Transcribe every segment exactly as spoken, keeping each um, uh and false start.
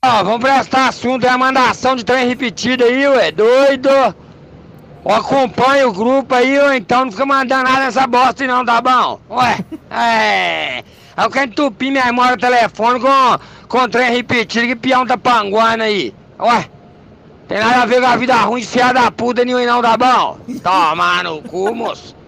Ó, vamos prestar assunto, é a mandação de trem repetido aí, ué, doido. Ou acompanha o grupo aí, ou então não fica mandando nada nessa bosta aí não, tá bom? Ué, é... Eu quero entupir minha memória do telefone com, com trem repetido, que peão tá panguando aí. Ué, tem nada a ver com a vida ruim de fiar da puta nenhum não, tá bom? Toma no cu, moço.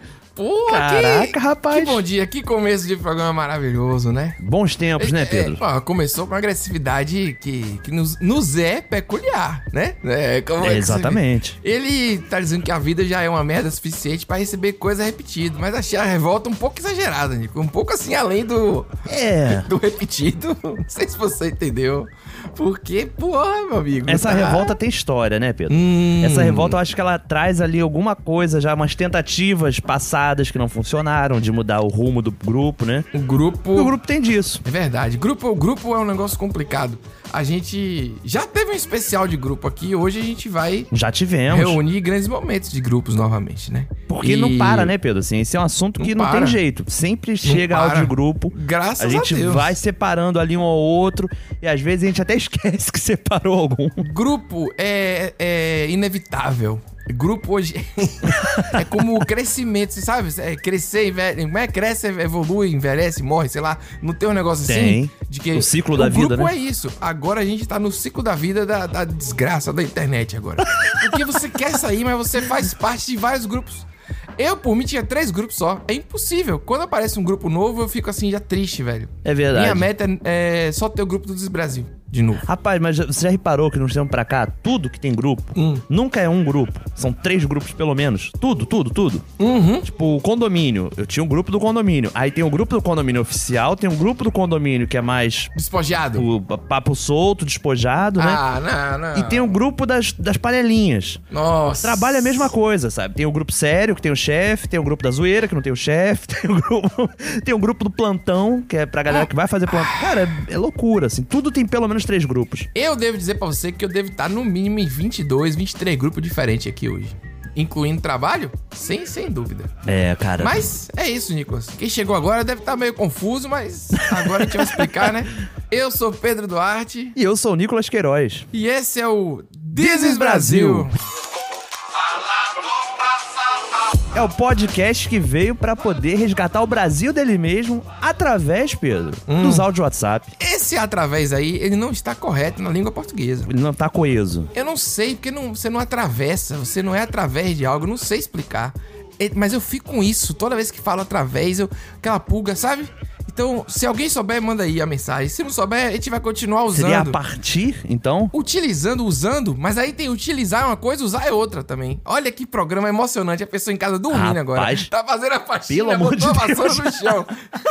Pô, Caraca, que, rapaz. Que bom dia, que começo de programa maravilhoso, né? Bons tempos, né, Pedro? É, ó, começou com uma agressividade que, que nos, nos é peculiar, né? É, como É, é que exatamente. Ele tá dizendo que a vida já é uma merda suficiente pra receber coisa repetida, mas achei a revolta um pouco exagerada, Nico. Um pouco assim, além do, É. do repetido. Não sei se você entendeu. Porque, porra, meu amigo. Essa tá... revolta tem história, né, Pedro? Hum. Essa revolta eu acho que ela traz ali alguma coisa, já umas tentativas passadas que não funcionaram, de mudar o rumo do grupo, né? O grupo... O grupo tem disso. É verdade. Grupo, grupo é um negócio complicado. A gente já teve um especial de grupo aqui. Hoje a gente vai Já tivemos. reunir grandes momentos de grupos novamente, né? Porque E não para, né, Pedro? Assim, esse é um assunto que Não não, para. tem jeito. Sempre chega para. áudio de grupo. Graças A gente a Deus. vai separando ali um ao outro. E às vezes a gente até esquece que separou algum. Grupo é, é inevitável. Grupo hoje é como o crescimento, você sabe? É crescer, envelhece, como é? Cresce, evolui, envelhece, morre, sei lá. Não tem um negócio Tem. assim? De que O ciclo da vida, O grupo né? é isso. Agora a gente tá no ciclo da vida da, da desgraça da internet agora. Porque você quer sair, mas você faz parte de vários grupos. Eu, por mim, tinha três grupos só. É impossível. Quando aparece um grupo novo, eu fico assim, já triste, velho. É verdade. Minha meta é só ter o grupo do Desbrasil, de novo. Rapaz, mas você já reparou que nos tempos pra cá, tudo que tem grupo, Hum. nunca é um grupo. São três grupos pelo menos. Tudo, tudo, tudo. Uhum. Tipo, o condomínio. Eu tinha um grupo do condomínio. Aí tem o grupo do condomínio oficial, tem um grupo do condomínio que é mais Despojado. o papo solto, despojado, né? Ah, não, não. E tem o grupo das, das panelinhas. Nossa. Trabalha a mesma coisa, sabe? Tem o grupo sério, que tem o chefe, tem o grupo da zoeira, que não tem o chefe, tem o grupo, tem o grupo do plantão, que é pra galera que vai fazer plantão. Cara, é, é loucura, assim. Tudo tem pelo menos três grupos. Eu devo dizer pra você que eu devo estar no mínimo em vinte e dois, vinte e três grupos diferentes aqui hoje. Incluindo trabalho? Sem, sem dúvida. É, cara. Mas é isso, Nicolas. Quem chegou agora deve estar meio confuso, mas agora a gente vai explicar, né? Eu sou Pedro Duarte. E eu sou o Nicolas Queiroz. E esse é o This is Brasil. É o podcast que veio pra poder resgatar o Brasil dele mesmo através, Pedro, Hum. dos áudios WhatsApp. Esse através aí, ele não está correto na língua portuguesa. Ele não tá coeso. Eu não sei, porque não, você não atravessa, você não é através de algo, eu não sei explicar. É, mas eu fico com isso, toda vez que falo através, eu, aquela pulga, sabe? Então, se alguém souber, manda aí a mensagem. Se não souber, a gente vai continuar usando. Seria a partir, então? Utilizando, usando, mas aí tem utilizar é uma coisa, usar é outra também. Olha que programa emocionante, a pessoa em casa dormindo agora. Rapaz, Tá fazendo a faxina, pelo amor botou de a vassoura Deus. no chão.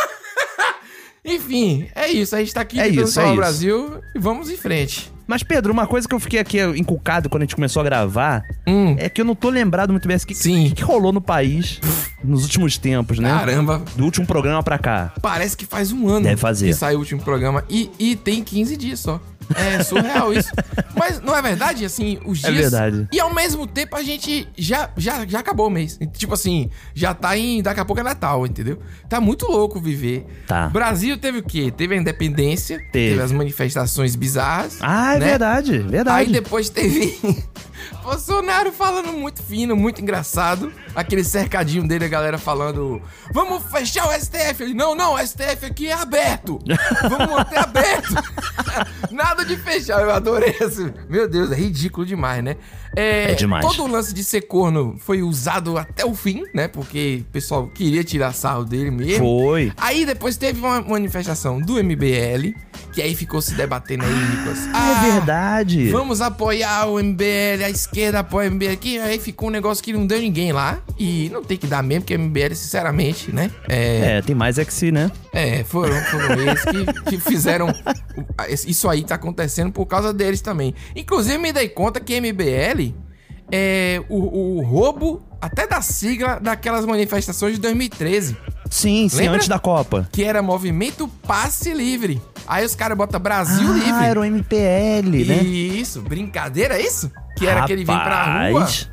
Enfim, é isso. A gente tá aqui É tentando isso, salvar é o isso. Brasil e vamos em frente. Mas, Pedro, uma coisa que eu fiquei aqui encucado quando a gente começou a gravar Hum. é que eu não tô lembrado muito bem o que, Sim. que, que rolou no país nos últimos tempos, né? Caramba, Do último programa pra cá. parece que faz um ano Deve fazer. que saiu o último programa e, e tem quinze dias só. É surreal isso. Mas não é verdade? Assim, os É dias... verdade. E ao mesmo tempo a gente já, já, já acabou o mês. Tipo assim, já tá em... Daqui a pouco é Natal, entendeu? Tá muito louco viver. Tá. Brasil teve o quê? Teve a independência. Teve. as manifestações bizarras. Ah, é né? verdade, verdade. Aí depois teve Bolsonaro falando muito fino, muito engraçado. Aquele cercadinho dele, a galera falando: vamos fechar o S T F. Ele: não, não, o S T F aqui é aberto. Vamos manter aberto. Nada de fechar. Eu adorei esse. Meu Deus, é ridículo demais, né? É, É demais. Todo o lance de ser corno foi usado até o fim, né? Porque o pessoal queria tirar sarro dele mesmo. Foi. Aí depois teve uma manifestação do M B L, que aí ficou se debatendo aí, Nicolas. Ah, é verdade. Vamos apoiar o M B L, a esquerda apoia o M B L aqui. Aí ficou um negócio que não deu ninguém lá. E não tem que dar mesmo, porque o M B L, sinceramente, né? É, É, tem mais é que se, né? é foram, foram eles que, que fizeram. Isso aí tá acontecendo por causa deles também. Inclusive, me dei conta que M B L é o, o roubo até da sigla daquelas manifestações de dois mil e treze. Sim, sim, Lembra? antes da Copa. Que era Movimento Passe Livre. Aí os caras botam Brasil ah, Livre. era o M P L, né? Isso, brincadeira, é isso? Que era que ele vem pra rua Rapaz.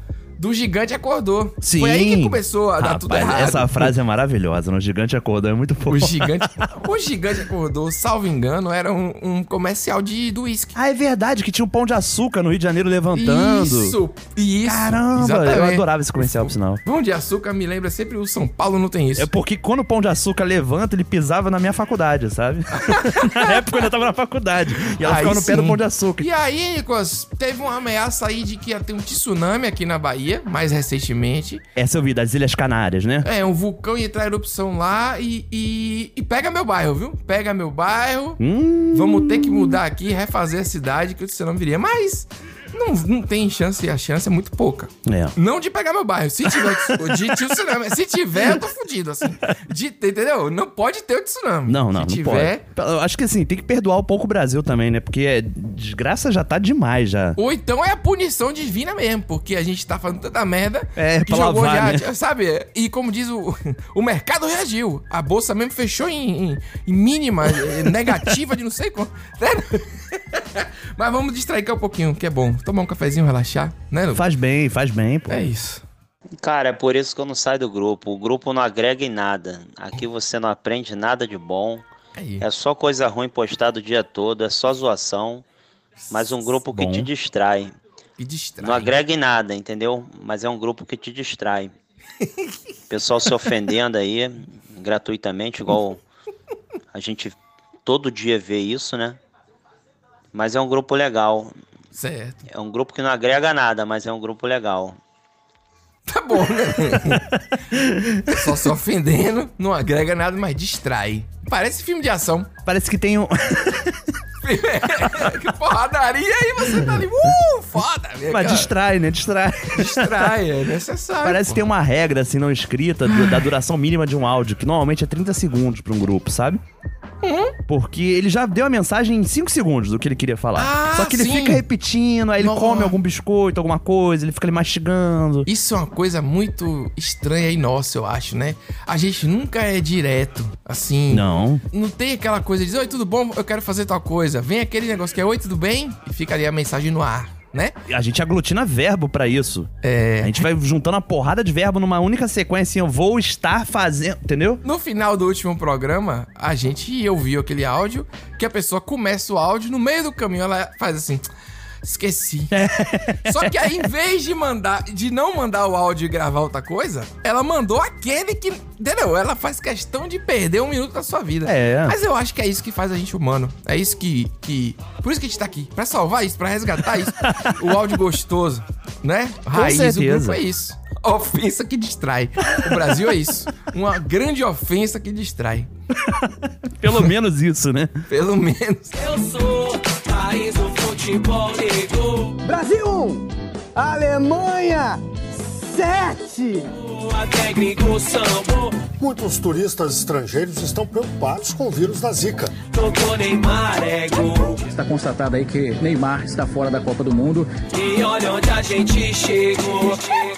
do gigante acordou. Sim. Foi aí que começou a dar Rapaz, tudo errado. essa frase é maravilhosa. No gigante acordou, é muito O forte. gigante, o gigante acordou, salvo engano, era um, um comercial de, do uísque. Ah, é verdade, que tinha um Pão de Açúcar no Rio de Janeiro levantando. Isso, isso. Caramba, exatamente. eu adorava esse comercial, por sinal. Pão de Açúcar me lembra sempre o São Paulo não tem isso. É porque quando o Pão de Açúcar levanta, ele pisava na minha faculdade, sabe? Na época eu ainda tava na faculdade. E ela Aí ficava no pé sim. do Pão de Açúcar. E aí, Nicolas, teve uma ameaça aí de que ia ter um tsunami aqui na Bahia, mais recentemente. Essa eu vi, das Ilhas Canárias, né? É, um vulcão ia entrar em erupção lá e, e, e pega meu bairro, viu? Pega meu bairro. Hum. Vamos ter que mudar aqui, refazer a cidade, que o tsunami viria. Mas não, não tem chance, a chance é muito pouca. É. Não de pegar meu bairro. Se tiver o de, de tsunami, se tiver, eu tô fudido, assim. De, entendeu? Não pode ter o tsunami. Não, não, se não tiver, pode. Eu acho que assim, tem que perdoar um pouco o Brasil também, né? Porque é, desgraça já tá demais já. Ou então é a punição divina mesmo, porque a gente tá fazendo tanta merda É, que pra jogou lavar, já, né? sabe? E como diz o, o mercado reagiu. A bolsa mesmo fechou em, em, em mínima, eh, negativa de não sei quanto. Mas vamos distrair um pouquinho, que é bom. Tomar um cafezinho, relaxar, né, Lu? Faz bem, faz bem, pô. É isso. Cara, é por isso que eu não saio do grupo. O grupo não agrega em nada. Aqui você não aprende nada de bom. Aí. É só coisa ruim postada o dia todo, é só zoação. Mas um grupo que Bom. te distrai. Que distrai. Não agrega em nada, entendeu? Mas é um grupo que te distrai. Pessoal se ofendendo aí, gratuitamente, igual a gente todo dia vê isso, né? Mas é um grupo legal. Certo. É um grupo que não agrega nada, mas é um grupo legal. Tá bom, né? Só se ofendendo, não agrega nada, mas distrai. Parece filme de ação. Parece que tem um... Que porradaria aí, você tá ali, uh, foda, meu Mas cara. distrai, né? Distrai. Distrai, é necessário. Parece pô. que tem uma regra, assim, não escrita, do- da duração mínima de um áudio, que normalmente é trinta segundos pra um grupo, sabe? Uhum. Porque ele já deu a mensagem em cinco segundos do que ele queria falar. Ah, Só que ele sim. fica repetindo, aí ele Nossa. come algum biscoito, alguma coisa, ele fica ali mastigando. Isso é uma coisa muito estranha e nossa, eu acho, né? A gente nunca é direto, assim. Não. Não tem aquela coisa de dizer, oi, tudo bom? Eu quero fazer tal coisa. Vem aquele negócio que é, oi, tudo bem? E fica ali a mensagem no ar, né? A gente aglutina verbo pra isso. É. A gente vai juntando uma porrada de verbo numa única sequência, assim, eu vou estar fazendo, entendeu? No final do último programa, a gente ouviu aquele áudio que a pessoa começa o áudio, no meio do caminho ela faz assim, esqueci. Só que aí, em vez de mandar, de não mandar o áudio e gravar outra coisa, ela mandou aquele que, entendeu? Ela faz questão de perder um minuto da sua vida. É. Mas eu acho que é isso que faz a gente humano. É isso que, que... Por isso que a gente tá aqui. Pra salvar isso, pra resgatar isso. O áudio gostoso, né? Raiz, o certeza. grupo é isso. Ofensa que distrai. O Brasil é isso. Uma grande ofensa que distrai. Pelo menos isso, né? Pelo menos. Eu sou país do futebol negro. Brasil um, Alemanha sete. A técnico sambo. Muitos turistas estrangeiros estão preocupados com o vírus da Zika. Tocou Neymar é gol. Está constatado aí que Neymar está fora da Copa do Mundo. E olha onde a gente chegou.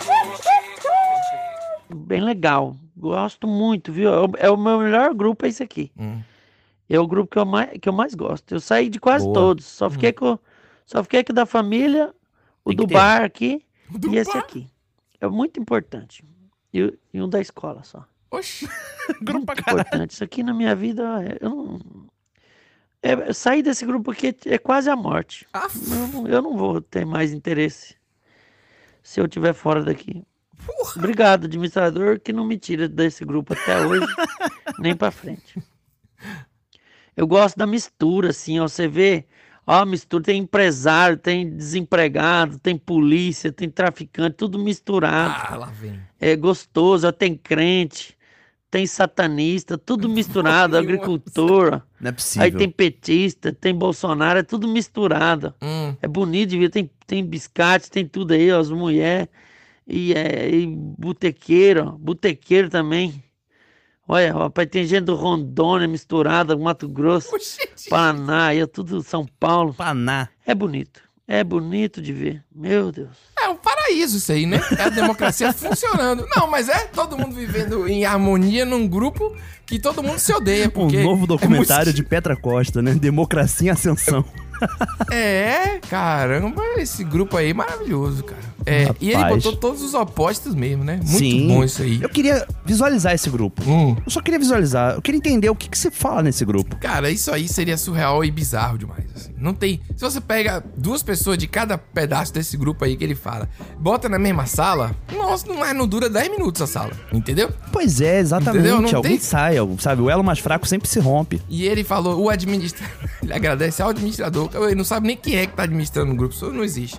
Bem legal. Gosto muito, viu? É o, é o meu melhor grupo, é esse aqui. Hum. É o grupo que eu mais, que eu mais gosto. Eu saí de quase Boa. todos. Só fiquei com só fiquei aqui da família, o Tem que do ter. bar aqui do e esse bar? aqui. É muito importante. E, o- e um da escola só. Oxi. Grupo pra Muito caralho. importante. Isso aqui na minha vida, eu não... É, sair desse grupo aqui é, é quase a morte. Ah, Eu não, eu não vou ter mais interesse se eu estiver fora daqui. Obrigado, administrador, que não me tira desse grupo até hoje, nem pra frente. Eu gosto da mistura, assim, ó. Você vê, ó, a mistura, tem empresário, tem desempregado, tem polícia, tem traficante, tudo misturado. ah, lá vem. É gostoso, ó, tem crente, tem satanista, tudo misturado, Nossa. agricultor, ó. Não é possível. Aí tem petista, tem Bolsonaro, é tudo misturado. Hum. É bonito de ver, tem, tem biscate, tem tudo aí, ó, as mulheres. E, é, e botequeiro, ó, botequeiro também. Olha, rapaz, tem gente do Rondônia misturada, Mato Grosso, Oxi. Paraná, aí é tudo São Paulo. Paná. É bonito, é bonito de ver, meu Deus. É um paraíso isso aí, né? É a democracia funcionando. Não, mas é todo mundo vivendo em harmonia num grupo que todo mundo se odeia. Um Porque novo documentário é de Petra Costa, né? Democracia em Ascensão. muito... É, caramba, esse grupo aí é maravilhoso, cara. É, e ele Rapaz. botou todos os opostos mesmo, né? Muito Sim. bom isso aí. Eu queria visualizar esse grupo. Hum. Eu só queria visualizar. Eu queria entender o que, que se fala nesse grupo. Cara, isso aí seria surreal e bizarro demais. Assim. Não tem. Se você pega duas pessoas de cada pedaço desse grupo aí que ele fala, bota na mesma sala, nossa, não, é, não dura dez minutos a sala. Entendeu? Pois é, exatamente. Entendeu? Não Alguém tem- sai, sabe? O elo mais fraco sempre se rompe. E ele falou, o administrador. Ele agradece ao administrador. Ele não sabe nem quem é que tá administrando o grupo. Isso não existe.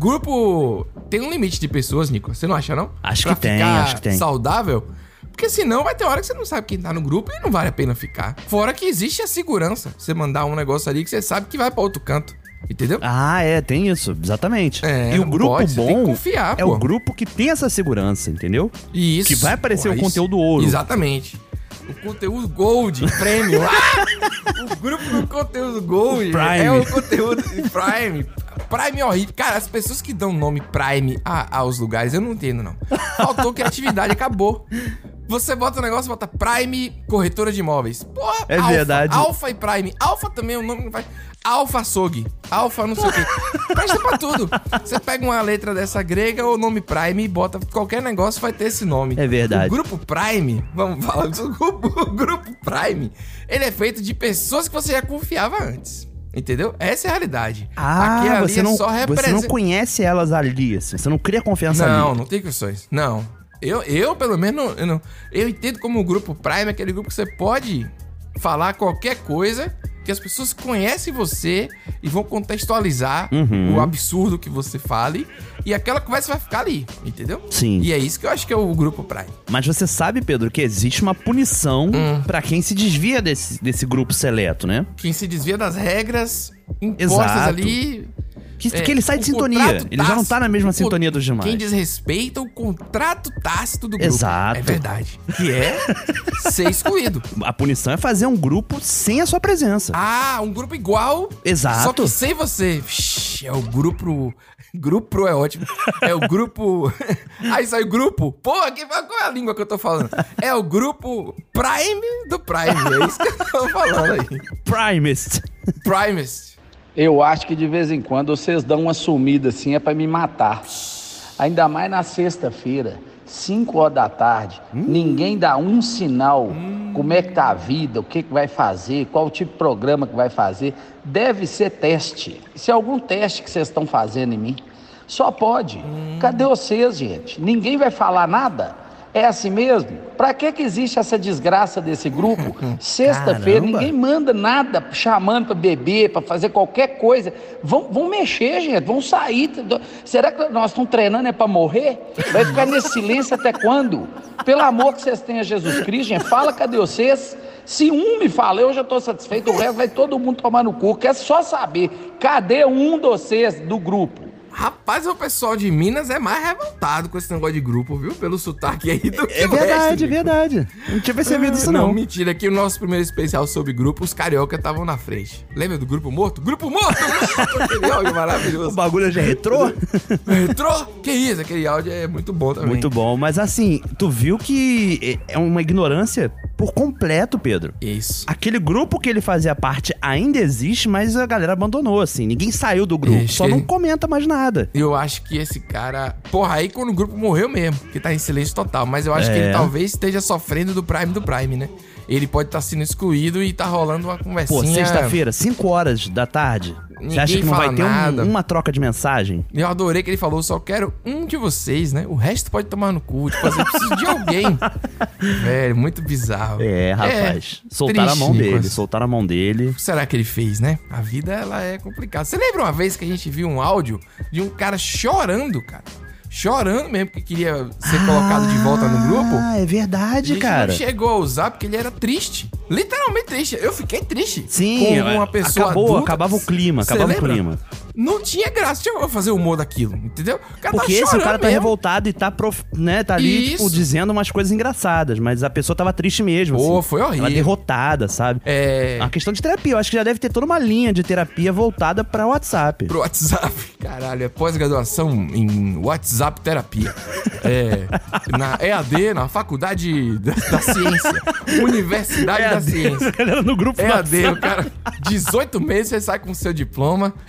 Grupo tem um limite de pessoas, Nico. Você não acha, não? Acho Pra que tem, ficar acho que tem. saudável. Porque senão vai ter hora que você não sabe quem tá no grupo e não vale a pena ficar. Fora que existe a segurança. Você mandar um negócio ali que você sabe que vai pra outro canto. Entendeu? Ah, é, tem isso, exatamente. É, e o não grupo pode, você tem que bom confiar, é pô. o grupo que tem essa segurança, entendeu? Isso. Que vai aparecer Porra, o isso- conteúdo ouro. Exatamente. O conteúdo Gold, Premium. Ah! O grupo do conteúdo Gold Prime. é o conteúdo Prime. Prime é horrível. Cara, as pessoas que dão nome Prime a- aos lugares, eu não entendo, não. Faltou criatividade, acabou. Você bota o negócio, bota Prime Corretora de Imóveis. Porra, É Alfa, verdade. Alfa e Prime. Alfa também é um nome que não faz. Alfa Açougue. Alfa não sei o quê. Presta pra tudo. Você pega uma letra dessa grega ou nome Prime e bota qualquer negócio, vai ter esse nome. É verdade. O grupo Prime, vamos falar disso. O grupo, o grupo Prime, ele é feito de pessoas que você já confiava antes. Entendeu? Essa é a realidade. Ah, Aqui e ali você, é não, só você representa- não conhece elas ali, assim, você não cria confiança Não, ali. não tem questões. Não. Eu, eu pelo menos, não- eu, não, eu entendo como o grupo Prime é aquele grupo que você pode falar qualquer coisa, que as pessoas conhecem você e vão contextualizar Uhum. o absurdo que você fale, e aquela conversa vai ficar ali, entendeu? Sim. E é isso que eu acho que é o grupo Prime. Mas você sabe, Pedro, que existe uma punição Hum. pra quem se desvia desse, desse grupo seleto, né? Quem se desvia das regras impostas Exato. ali. Que, É, que ele sai de o sintonia. contrato Ele já não tá na mesma tácito, o co- sintonia dos demais. Quem desrespeita o contrato tácito do grupo. Exato. É verdade. Que é ser excluído. A punição é fazer um grupo sem a sua presença. Ah, um grupo igual. Exato. Só que sem você. Vixe, é o grupo. Grupo é ótimo. É o grupo. Aí sai o grupo. Pô, aqui, qual é a língua que eu tô falando? É o grupo Prime do Prime. É isso que eu tô falando aí. Primest. Primest. Eu acho que de vez em quando vocês dão uma sumida assim, é pra me matar. Ainda mais na sexta-feira, cinco horas da tarde, ninguém dá um sinal. Como é que tá a vida, o que que vai fazer, qual tipo de programa que vai fazer. Deve ser teste. Se é algum teste que vocês estão fazendo em mim, só pode. Cadê vocês, gente? Ninguém vai falar nada? É assim mesmo? Pra que que existe essa desgraça desse grupo? Sexta-feira, Caramba. ninguém manda nada chamando pra beber, pra fazer qualquer coisa. Vão, vão mexer, gente, vão sair. Será que nós estamos treinando é pra morrer? Vai ficar nesse silêncio até quando? Pelo amor que vocês têm a Jesus Cristo, gente, fala, cadê vocês? Se um me fala, eu já tô satisfeito, o resto vai todo mundo tomar no cu. Quer só saber, cadê um de vocês do grupo? Rapaz, o pessoal de Minas é mais revoltado com esse negócio de grupo, viu? Pelo sotaque aí do que É o resto, verdade, é Nico. verdade. Não tinha percebido isso, não. Não, mentira. Aqui o nosso primeiro especial sobre grupo, os carioca estavam na frente. Lembra do Grupo Morto? Grupo Morto! Aquele áudio O maravilhoso. bagulho já retrô? Entrou? Que isso? Aquele áudio é muito bom também. Muito bom. Mas assim, tu viu que é uma ignorância por completo, Pedro. Isso. Aquele grupo que ele fazia parte ainda existe, mas a galera abandonou, assim. Ninguém saiu do grupo. Isso, Só que não ele- comenta mais nada. Eu acho que esse cara... Porra, aí quando o grupo morreu mesmo, que tá em silêncio total. Mas eu acho que É. ele talvez esteja sofrendo do Prime do Prime, né? Ele pode estar sendo excluído e tá rolando uma conversinha... Pô, sexta-feira, cinco horas da tarde. Você Ninguém acha que não vai fala ter um- nada. uma troca de mensagem? Eu adorei que ele falou, só quero um de vocês, né? O resto pode tomar no cu. Tipo assim, eu preciso de alguém. Velho, muito bizarro. É, rapaz. soltaram a triste, mão dele, Nicolas. soltaram a mão dele. O que será que ele fez, né? A vida, ela é complicada. Você lembra uma vez que a gente viu um áudio de um cara chorando, cara? Chorando mesmo, porque queria ser colocado de volta no grupo. Ah, é verdade, Ele cara. não chegou a usar porque ele era triste. Literalmente triste. Eu fiquei triste. Sim, com uma pessoa acabou, adulta. acabava o clima, Você acabava o lembra? clima. Não tinha graça. Deixa eu fazer o humor daquilo, entendeu? O cara Porque tá esse, o chorando cara tá mesmo. revoltado e tá, prof, né, tá ali, Isso. tipo, dizendo umas coisas engraçadas, mas a pessoa tava triste mesmo. Pô, assim. foi horrível. Ela derrotada, sabe? É. Uma questão de terapia. Eu acho que já deve ter toda uma linha de terapia voltada pra WhatsApp. Pro WhatsApp. Caralho, é pós-graduação em WhatsApp terapia. É. Na E A D, na Faculdade da, da Ciência. Universidade da Ciência. A galera no grupo E A D, WhatsApp. o cara, dezoito meses, você sai com o seu diploma, reconhecido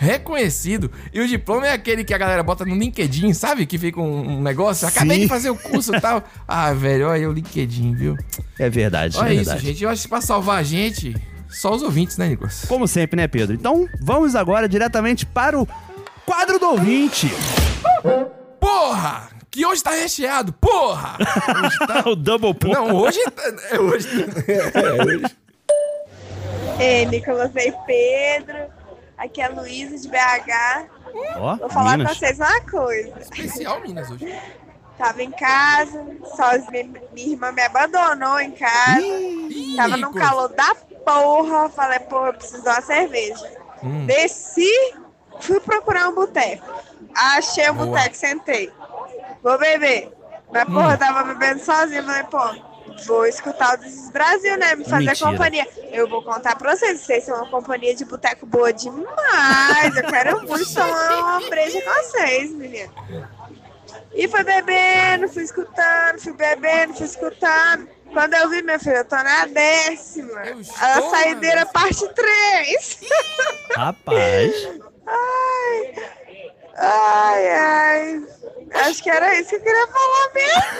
reconhecido. E o diploma é aquele que a galera bota no LinkedIn, sabe? Que fica um, um negócio. Acabei Sim. de fazer o curso e tal. Ah, velho, olha aí o LinkedIn, viu? É verdade, Olha é isso, verdade. gente. Eu acho que pra salvar a gente, só os ouvintes, né, Nicolas? Como sempre, né, Pedro? Então, vamos agora diretamente para o quadro do ouvinte. Porra! Que hoje tá recheado, porra! Hoje tá... O double porra. Não, hoje tá... É hoje. É hoje. Ei, Nicolas e Pedro. Aqui é a Luísa de B H. Ó, Vou falar Minas. pra vocês uma coisa. Especial Minas hoje. Tava em casa, sozinha, minha irmã me abandonou em casa. Ih, Tava num Nicolas. calor da porra. Falei, porra, eu preciso de uma cerveja. Hum. Desci, fui procurar um boteco. Achei um Boa. boteco, sentei. Vou beber. Mas, Hum. porra, eu tava bebendo sozinha. Falei, pô, vou escutar o Desis Brasil, né? Me fazer Mentira. companhia. Eu vou contar pra vocês. Vocês são uma companhia de boteco boa demais. Eu quero muito tomar uma breja com vocês, menino. E fui bebendo, fui escutando, fui bebendo, fui escutando. Quando eu vi, minha filha, eu tô na décima. Eu estou A na saideira décima. parte três. Rapaz. Ai, ai, ai. Acho que era isso que eu queria falar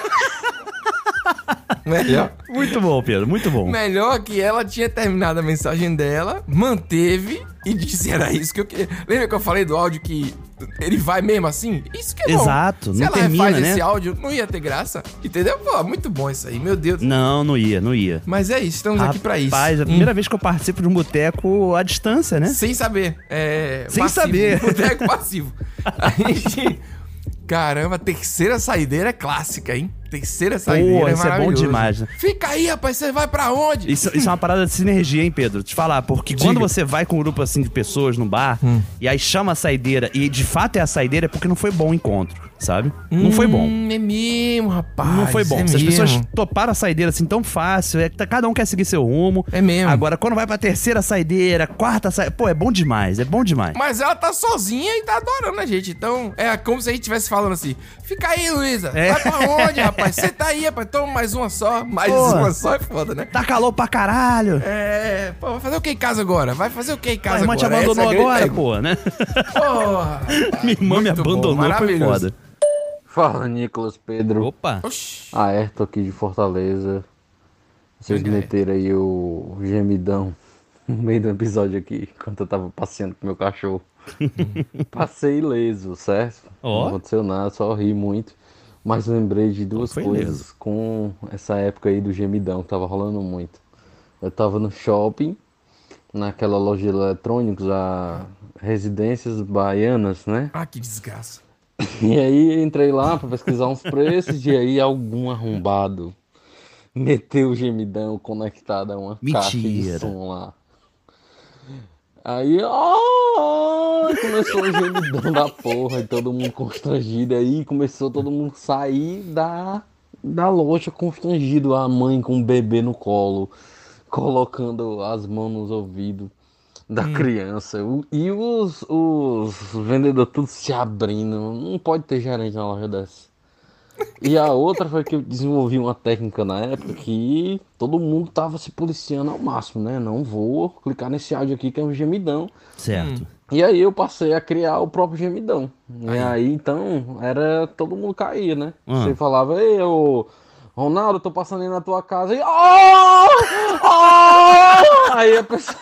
mesmo. Melhor. Muito bom, Pedro, muito bom. Melhor que ela tinha terminado a mensagem dela, manteve e disse era isso que eu queria. Lembra que eu falei do áudio que ele vai mesmo assim? Isso que é bom. Exato, Se não ela termina, refaz né? esse áudio, não ia ter graça. Entendeu? Pô, muito bom isso aí, meu Deus. Não, não ia, não ia. Mas é isso, estamos aqui pra isso. Rapaz, a Hum. primeira vez que eu participo de um boteco à distância, né? Sem saber. É, Sem passivo, saber. Boteco passivo. A gente... Caramba, terceira saideira é clássica, hein? Terceira saideira Pô, é isso é bom maravilhoso. demais, né? Fica aí, rapaz, você vai pra onde? Isso, isso é uma parada de sinergia, hein, Pedro? Te falar, porque Diga. quando você vai com um grupo assim de pessoas no bar Hum. e aí chama a saideira e de fato é a saideira, é porque não foi bom o encontro, sabe? Não foi bom. Hum, é mesmo, rapaz. Não foi bom. É Se as mesmo. pessoas toparam a saideira assim tão fácil, é que cada um quer seguir seu rumo. É mesmo. Agora, quando vai pra terceira saideira, quarta saideira, pô, é bom demais, é bom demais. Mas ela tá sozinha e tá adorando a gente. Então, é como se a gente estivesse falando assim: fica aí, Luísa. É. Vai pra onde, rapaz? Você tá aí, rapaz. Toma mais uma só. Mais Pô. uma só é foda, né? Tá calor pra caralho. É, pô, vai fazer o que em casa agora? Vai fazer o que em A casa irmã te agora? abandonou Essa é a grande agora, pergunta. pô, né? Porra. Minha irmã me Muito bom, abandonou, foi maravilhoso. foda. Fala, Nicolas, Pedro. Opa. Oxi. Aerto aqui de Fortaleza. Vocês Olha aí. meteram aí o gemidão no meio do episódio aqui, enquanto eu tava passeando com meu cachorro. Passei ileso, certo? Ó. Não aconteceu nada, só ri muito. Mas lembrei de duas Foi coisas ileso. com essa época aí do gemidão, que tava rolando muito. Eu tava no shopping, naquela loja de eletrônicos, a Residências Baianas, né? Ah, que desgraça. E aí entrei lá pra pesquisar uns preços e aí algum arrombado meteu o gemidão conectado a uma caixa de Mentira. som lá. Aí, ó, começou o gemidão da porra e todo mundo constrangido. Aí começou todo mundo sair da, da loja constrangido. A mãe com o bebê no colo, colocando as mãos nos ouvidos da criança. O- E os, os vendedores tudo se abrindo. Não pode ter gerente na loja dessa. E a outra foi que eu desenvolvi uma técnica na época que todo mundo tava se policiando ao máximo, né? Não vou clicar nesse áudio aqui que é um gemidão. Certo. E aí eu passei a criar o próprio gemidão. E aí então era todo mundo caía, né? Ah. Você falava, ei, ô Ronaldo, eu tô passando aí na tua casa e. Oh! Oh! Aí a pessoa.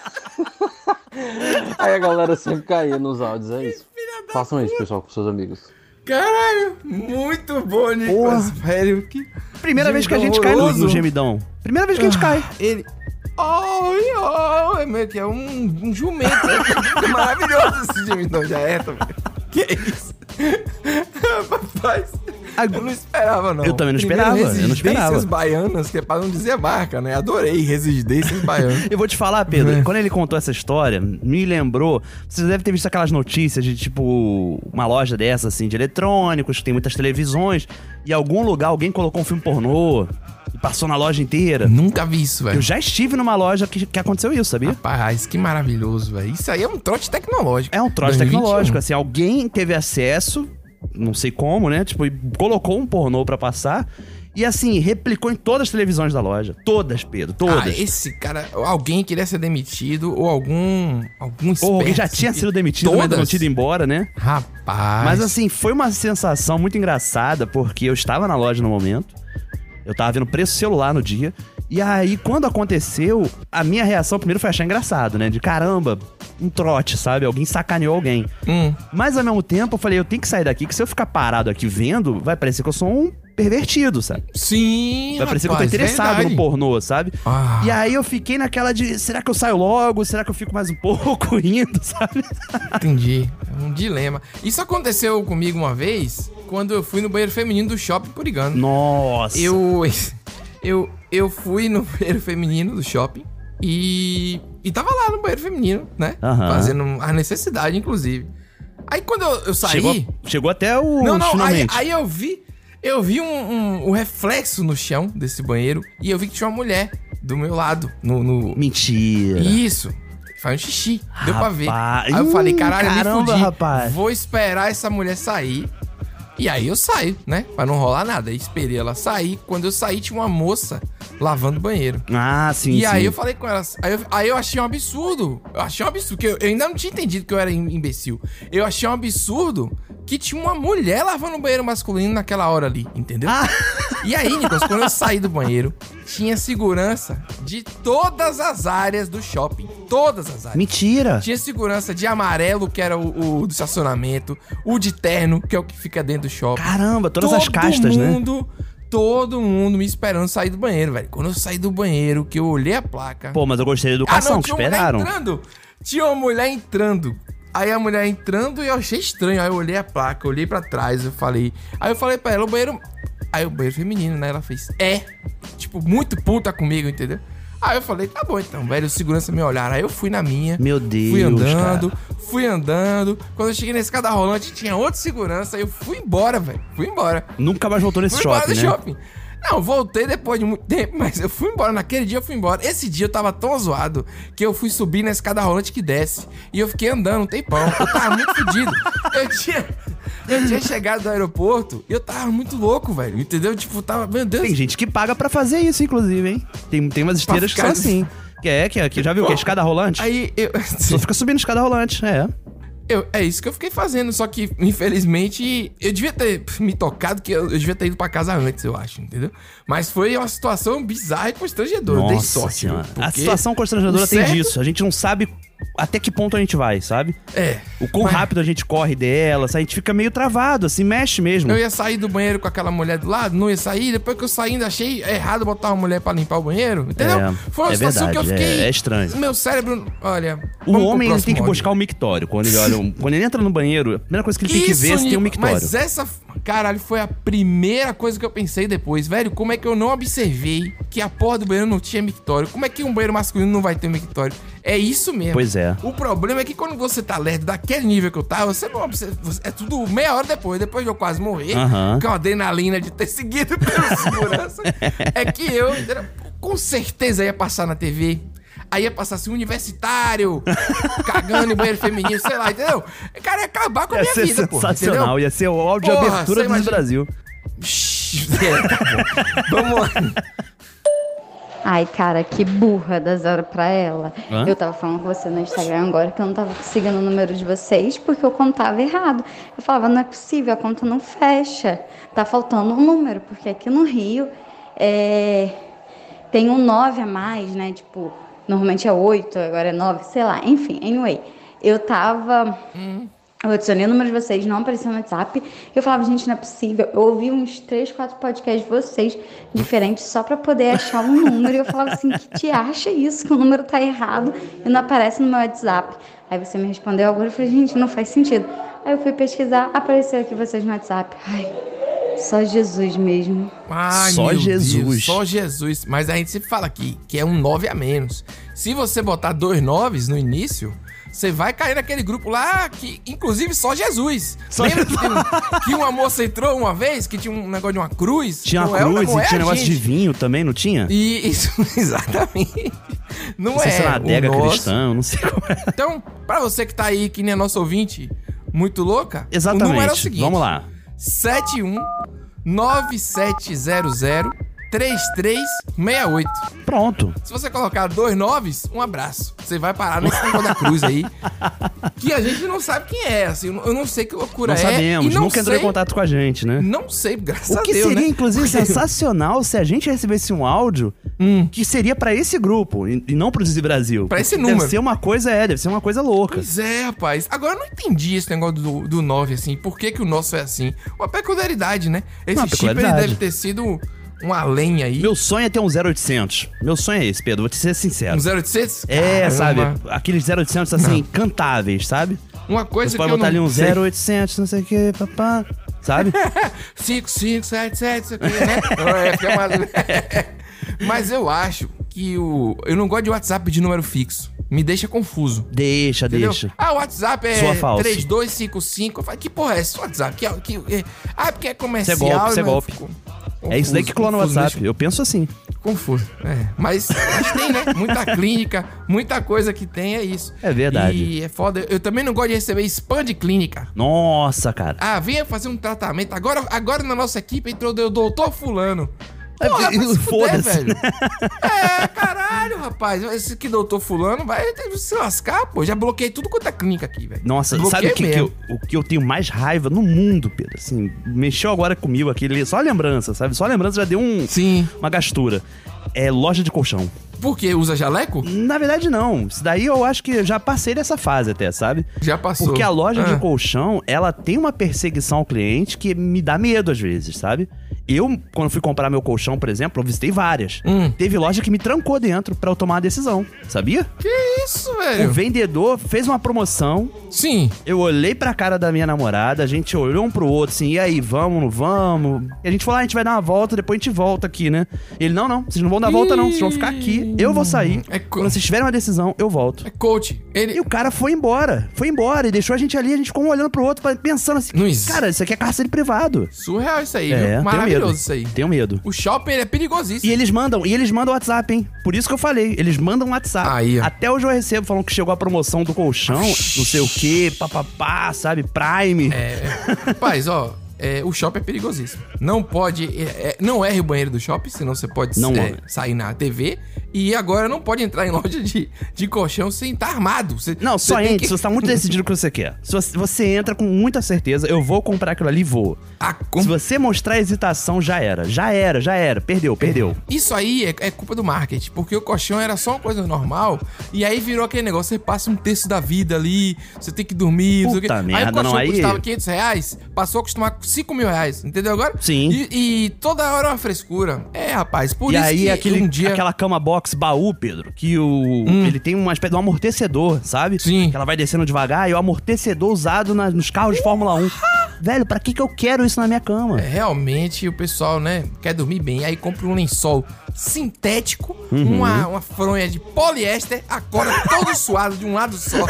Aí a galera sempre caía nos áudios, é isso. Façam isso, pessoal, com seus amigos. Caralho, muito bom, Nicolas. Velho, que... Primeira vez que a gente cai no, no gemidão. Primeira vez que a gente cai. Ele... Oi, oh, é meio que é um, um jumento. É maravilhoso esse gemidão, já é também. Que é isso? Rapaz, eu não esperava, não. Eu também não Primeiro, esperava, eu não Residências esperava. Baianas, que é pra não dizer marca, né? Adorei Residências Baianas. Eu vou te falar, Pedro, É. quando ele contou essa história, me lembrou. Você deve ter visto aquelas notícias de tipo uma loja dessa, assim, de eletrônicos, que tem muitas televisões, e em algum lugar alguém colocou um filme pornô e passou na loja inteira. Nunca vi isso, velho. Eu já estive numa loja que, que aconteceu isso, sabia? Rapaz, que maravilhoso, velho. Isso aí é um trote tecnológico. É um troço dois mil e vinte e um. tecnológico, assim, alguém teve acesso, não sei como, né? Tipo, e colocou um pornô pra passar. E assim, replicou em todas as televisões da loja. Todas, Pedro, todas. Ah, esse cara, alguém queria ser demitido ou algum algum esperto. Ou alguém já tinha sido demitido, mas não tinha ido embora, né? Rapaz. Mas assim, foi uma sensação muito engraçada, porque eu estava na loja no momento, eu tava vendo preço celular no dia, e aí quando aconteceu, a minha reação primeiro foi achar engraçado, né? De caramba, um trote, sabe? Alguém sacaneou alguém. Hum. Mas ao mesmo tempo eu falei, eu tenho que sair daqui, que se eu ficar parado aqui vendo, vai parecer que eu sou um pervertido, sabe? Sim, Vai parecer rapaz, que eu tô interessado verdade. no pornô, sabe? Ah. E aí eu fiquei naquela de, será que eu saio logo? Será que eu fico mais um pouco rindo, sabe? Entendi. É um dilema. Isso aconteceu comigo uma vez, quando eu fui no banheiro feminino do shopping por engano. Nossa. Eu, eu, eu fui no banheiro feminino do shopping e, e tava lá no banheiro feminino, né? Aham. Fazendo a necessidade, inclusive. Aí quando eu, eu saí... Chegou, chegou até o Não, não, aí, finalmente. aí eu vi... Eu vi um, um, um reflexo no chão desse banheiro e eu vi que tinha uma mulher do meu lado. No, no... Mentira. Isso. Faz um xixi. Deu pra ver. Rapaz. Aí eu falei, Hum, caralho, caramba, me fudi. rapaz. Vou esperar essa mulher sair. E aí eu saio, né? Pra não rolar nada. Aí esperei ela sair. Quando eu saí, tinha uma moça lavando o banheiro. Ah, sim, E sim. aí eu falei com ela. Aí eu, aí eu achei um absurdo. Eu achei um absurdo. Porque eu, eu ainda não tinha entendido que eu era imbecil. Eu achei um absurdo que tinha uma mulher lavando o banheiro masculino naquela hora ali, entendeu? Ah. E aí, Nicolas, quando eu saí do banheiro, tinha segurança de todas as áreas do shopping. Todas as áreas. Mentira. Tinha segurança de amarelo, que era o, o do estacionamento. O de terno, que é o que fica dentro do shopping. Caramba, todas Todo as castas, né? mundo, todo mundo me esperando sair do banheiro, velho. Quando eu saí do banheiro, que eu olhei a placa... Pô, mas eu gostei da educação, ah, não, que tinha uma mulher esperaram. entrando. Tinha uma mulher entrando. Aí a mulher entrando e eu achei estranho. Aí eu olhei a placa, olhei pra trás, eu falei... Aí eu falei pra ela, o banheiro... Aí o banheiro feminino, né? Ela fez, é. Tipo, muito puta comigo, entendeu? Aí eu falei, tá bom então, velho, o segurança me olhar. Aí eu fui na minha. Meu Deus, Fui andando, cara. fui andando. Quando eu cheguei na escada rolante, tinha outro segurança. Aí eu fui embora, velho. Fui embora. Nunca mais voltou nesse Fui shopping, embora do né? shopping. Não, voltei depois de muito tempo, mas eu fui embora. Naquele dia eu fui embora. Esse dia eu tava tão zoado que eu fui subir na escada rolante que desce. E eu fiquei andando um tempão. Eu tava muito fodido. Eu tinha, eu tinha chegado do aeroporto e eu tava muito louco, velho. Entendeu? Tipo, tava... Meu Deus. Tem gente que paga pra fazer isso, inclusive, hein? Tem, tem umas esteiras que ficar- são assim. Que é, que, é, que já viu que é escada rolante? Aí eu... Só fica subindo escada rolante, é. Eu, é isso que eu fiquei fazendo, só que, infelizmente, eu devia ter me tocado, que eu, eu devia ter ido pra casa antes, eu acho, entendeu? Mas foi uma situação bizarra e constrangedora. Eu dei Nossa sorte, senhora. viu? A Porque situação constrangedora o tem certo- disso. A gente não sabe até que ponto a gente vai, sabe? É. O quão Mas- rápido a gente corre dela, a gente fica meio travado, assim, mexe mesmo. Eu ia sair do banheiro com aquela mulher do lado, não ia sair. Depois que eu saí, ainda achei errado botar uma mulher pra limpar o banheiro, entendeu? É, Foi uma é situação verdade, que eu fiquei... é- é estranho. Meu cérebro, olha... O vamos pro homem ele próximo tem que áudio. buscar o mictório. Quando ele olha, um- quando ele entra no banheiro, a primeira coisa que ele tem que Isso, ver é se tem um Nico, mictório. Mas essa, caralho, foi a primeira coisa que eu pensei depois. Velho, como é que eu não observei que a porra do banheiro não tinha mictório? Como é que um banheiro masculino não vai ter mictório? É isso mesmo. Pois é. O problema é que quando você tá lerdo daquele nível que eu tava, você não observa. você- É tudo meia hora depois, depois de eu quase morrer, Aham. com a adrenalina de ter seguido pelo segurança, é que eu, entendeu? Com certeza ia passar na T V. Aí ia passar assim, um universitário, cagando em banheiro feminino, sei lá, entendeu? Cara, ia acabar com a Ia minha ser vida, pô. sensacional, entendeu? ia ser o áudio de Porra, abertura você do imagina- Brasil. É, tá bom. Vamos lá. Ai, cara, que burra da Zara pra ela. Hã? Eu tava falando com você no Instagram agora que eu não tava conseguindo o número de vocês porque eu contava errado. Eu falava, não é possível, a conta não fecha. Tá faltando um número, porque aqui no Rio é... tem um nove a mais, né? Tipo, normalmente é oito, agora é nove, sei lá. Enfim, anyway. Eu tava... Eu adicionei o número de vocês, não apareceu no WhatsApp. Eu falava, gente, não é possível. Eu ouvi uns três, quatro podcasts de vocês diferentes só pra poder achar um número. E eu falava assim, que te acha isso? Que o número tá errado e não aparece no meu WhatsApp. Aí você me respondeu agora, eu falei, gente, não faz sentido. Aí eu fui pesquisar, apareceu aqui vocês no WhatsApp. Ai, só Jesus mesmo. Ai, Só meu Jesus. Deus, só Jesus. Mas a gente sempre fala aqui que é um nove a menos. Se você botar dois noves no início, você vai cair naquele grupo lá que, inclusive, só Jesus. Só Lembra Jesus. que, tem um- que uma moça entrou uma vez, que tinha um negócio de uma cruz? Tinha Não uma é o- cruz não e é tinha a negócio gente. de vinho também, não tinha? E isso, exatamente. Não, Não sei é se era uma adega o nosso. cristã, não sei como é. Então, pra você que tá aí, que nem é nosso ouvinte, muito louca, Exatamente. o número é o seguinte. Vamos lá. sete um nove sete zero zero três três seis oito. Pronto. Se você colocar dois noves, um abraço. Você vai parar nesse negócio da cruz aí. Que a gente não sabe quem é, assim. Eu não sei que loucura Não é. sabemos, e não nunca entrou sei, em contato com a gente, né? Não sei, graças a O que Deus, seria, né? inclusive, sensacional se a gente recebesse um áudio hum. que seria pra esse grupo e e não pro Desi Brasil. Pra esse Deve número. ser uma coisa, é, deve ser uma coisa louca. Pois é, rapaz. Agora eu não entendi esse negócio do, do nove, assim. Por que que o nosso é assim? Uma peculiaridade, né? Esse Uma chip, ele peculiaridade. deve ter sido uma lenha aí. Meu sonho é ter um zero oitocentos. Meu sonho é esse, Pedro, vou te ser sincero. Um zero oitocentos? É, Caramba. sabe? Aqueles zero oitocentos, assim, Não. cantáveis, sabe? Uma coisa Você que pode eu botar não ali um sei. zero oitocentos, não sei o que, papá, sabe? cinco cinco sete sete, isso aqui, né? É, fica mais... Mas eu acho que o... Eu não gosto de WhatsApp de número fixo. Me deixa confuso. Deixa, Entendeu? deixa. Ah, o WhatsApp Sua é falsa. três dois cinco cinco. Eu falo, que porra é esse WhatsApp? Que, que, que... Ah, é porque é Isso é comercial. golpe, isso é né? golpe. Fico É isso daí que clona o confuso, WhatsApp. deixa- Eu penso assim. Confuso, é. Mas a gente tem, né? Muita clínica, muita coisa que tem, é isso. É verdade. E é foda. Eu também não gosto de receber spam de clínica. Nossa, cara. Ah, venha fazer um tratamento. Agora, agora na nossa equipe entrou o doutor fulano. Porra, É, vai se fuder, foda-se. velho. É, caralho, rapaz. Esse que doutor fulano vai se lascar, pô. Já bloqueei tudo quanto é clínica aqui, velho. Nossa, Bloqueei sabe o que, que mesmo. eu, o que eu tenho mais raiva no mundo, Pedro? Assim, mexeu agora comigo aqui, só a lembrança, sabe? Só a lembrança já deu um, Sim. uma gastura. É loja de colchão. Por quê? Usa jaleco? Na verdade, não. Isso daí eu acho que eu já passei dessa fase até, sabe? Já passou. Porque a loja Ah. de colchão, ela tem uma perseguição ao cliente que me dá medo às vezes, sabe? Eu, quando fui comprar meu colchão, por exemplo, eu visitei várias. Hum. Teve loja que me trancou dentro pra eu tomar a decisão, sabia? Que isso, O velho? vendedor fez uma promoção. Sim. Eu olhei pra cara da minha namorada, a gente olhou um pro outro, assim, e aí, vamos, não vamos? E a gente falou, ah, a gente vai dar uma volta, depois a gente volta aqui, né? Ele, não, não, vocês não vão dar volta não, vocês vão ficar aqui, eu vou sair. É co- Quando vocês tiverem uma decisão, eu volto. É coach. Ele... E o cara foi embora, foi embora e deixou a gente ali, a gente ficou um olhando pro outro, pensando assim, Não existe. cara, isso aqui é cárcere privado. Surreal isso aí, É, viu? tenho Maravilhoso medo. isso aí. Tenho medo. O shopping ele é perigosíssimo. E eles mandam, e eles mandam WhatsApp, hein? Por isso que eu falei, eles mandam WhatsApp. Aí, ó. Até hoje eu recebo falando que chegou a promoção do colchão, não sei o quê, papapá, sabe? Prime. É, rapaz, ó, é, o shopping é perigosíssimo. Não pode, é, é, não erre o banheiro do shopping, senão você pode Não é, erre. sair na T V. E agora não pode entrar em loja de, de colchão sem estar armado. Você, Não, só você tem entra, que- se você tá muito decidido o que você quer. Se você, você entra com muita certeza, eu vou comprar aquilo ali e vou. Ah, com- Se você mostrar hesitação, já era. Já era, já era. Perdeu, perdeu. Isso aí é, é culpa do marketing, porque o colchão era só uma coisa normal, e aí virou aquele negócio, você passa um terço da vida ali, você tem que dormir, não sei o Puta quê. merda, aí o colchão não, aí- custava quinhentos reais, passou a custar cinco mil reais, entendeu agora? Sim. E, e toda hora é uma frescura. É, rapaz, por e isso aí, que aquele, um dia... aquela cama box baú, Pedro, que o ele tem uma espécie de um amortecedor, sabe? Sim. Que ela vai descendo devagar e o amortecedor usado na- nos carros de Fórmula um. Velho, pra que que eu quero isso na minha cama? É, realmente o pessoal, né, quer dormir bem, aí compra um lençol sintético, Uhum. uma, uma fronha de poliéster, acorda todo suado de um lado só.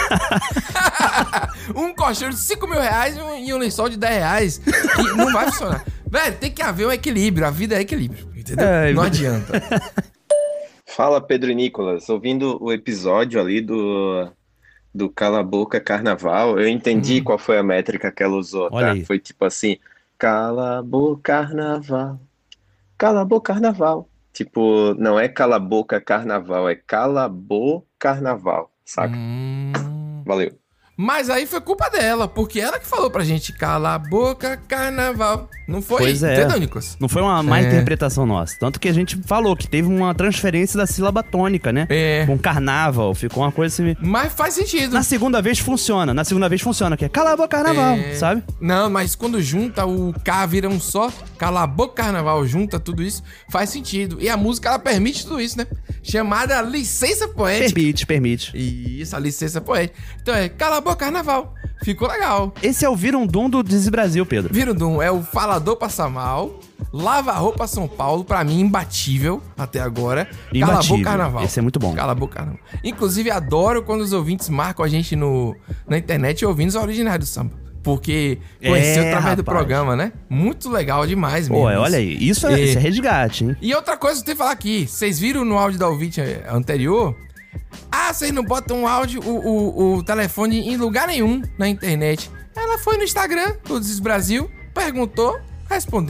Um colchão de cinco mil reais e um, e um lençol de dez reais, que não vai funcionar. Velho, tem que haver um equilíbrio, a vida é equilíbrio, entendeu? É, não é- adianta. Fala, Pedro e Nicolas. Ouvindo o episódio ali do, do Cala a Boca Carnaval, eu entendi qual foi a métrica que ela usou, Olha tá? aí. Foi tipo assim, Cala a Boca Carnaval, Cala a Boca Carnaval. Tipo, não é Cala a Boca Carnaval, é Cala a Boca Carnaval, saca? Hum. Valeu. Mas aí foi culpa dela, porque ela que falou pra gente, cala a boca, carnaval. Não foi? Pois é. Entendeu, Nicolas? Não foi uma má É. interpretação nossa. Tanto que a gente falou que teve uma transferência da sílaba tônica, né? É. Com carnaval. Ficou uma coisa assim. Mas faz sentido. Na segunda vez funciona. Na segunda vez funciona, que é cala a boca carnaval, É. sabe? Não, mas quando junta o K vira um só, cala a boca carnaval, junta tudo isso, faz sentido. E a música, ela permite tudo isso, né? Chamada licença poética. Permite, permite. Isso, a licença poética. Então é cala a boca carnaval. Ficou legal. Esse é o Vira um Dum do Desi Brasil, Pedro. Vira um Dum, é o falador passa mal, lava a roupa São Paulo, pra mim imbatível até agora. Cala a Imbatível. boca carnaval. Esse é muito bom. Cala a boca carnaval. Inclusive, adoro quando os ouvintes marcam a gente no, na internet ouvindo os originais do samba. Porque conheceu É, através do rapaz. programa, né? Muito legal demais mesmo. Pô, olha aí. Isso é, E- isso é resgate, hein? E outra coisa que eu tenho que falar aqui. Vocês viram no áudio da ouvinte anterior? Ah, vocês não botam o áudio, o, o, o telefone em lugar nenhum na internet. Ela foi no Instagram do Desi Brasil, perguntou, respondemos.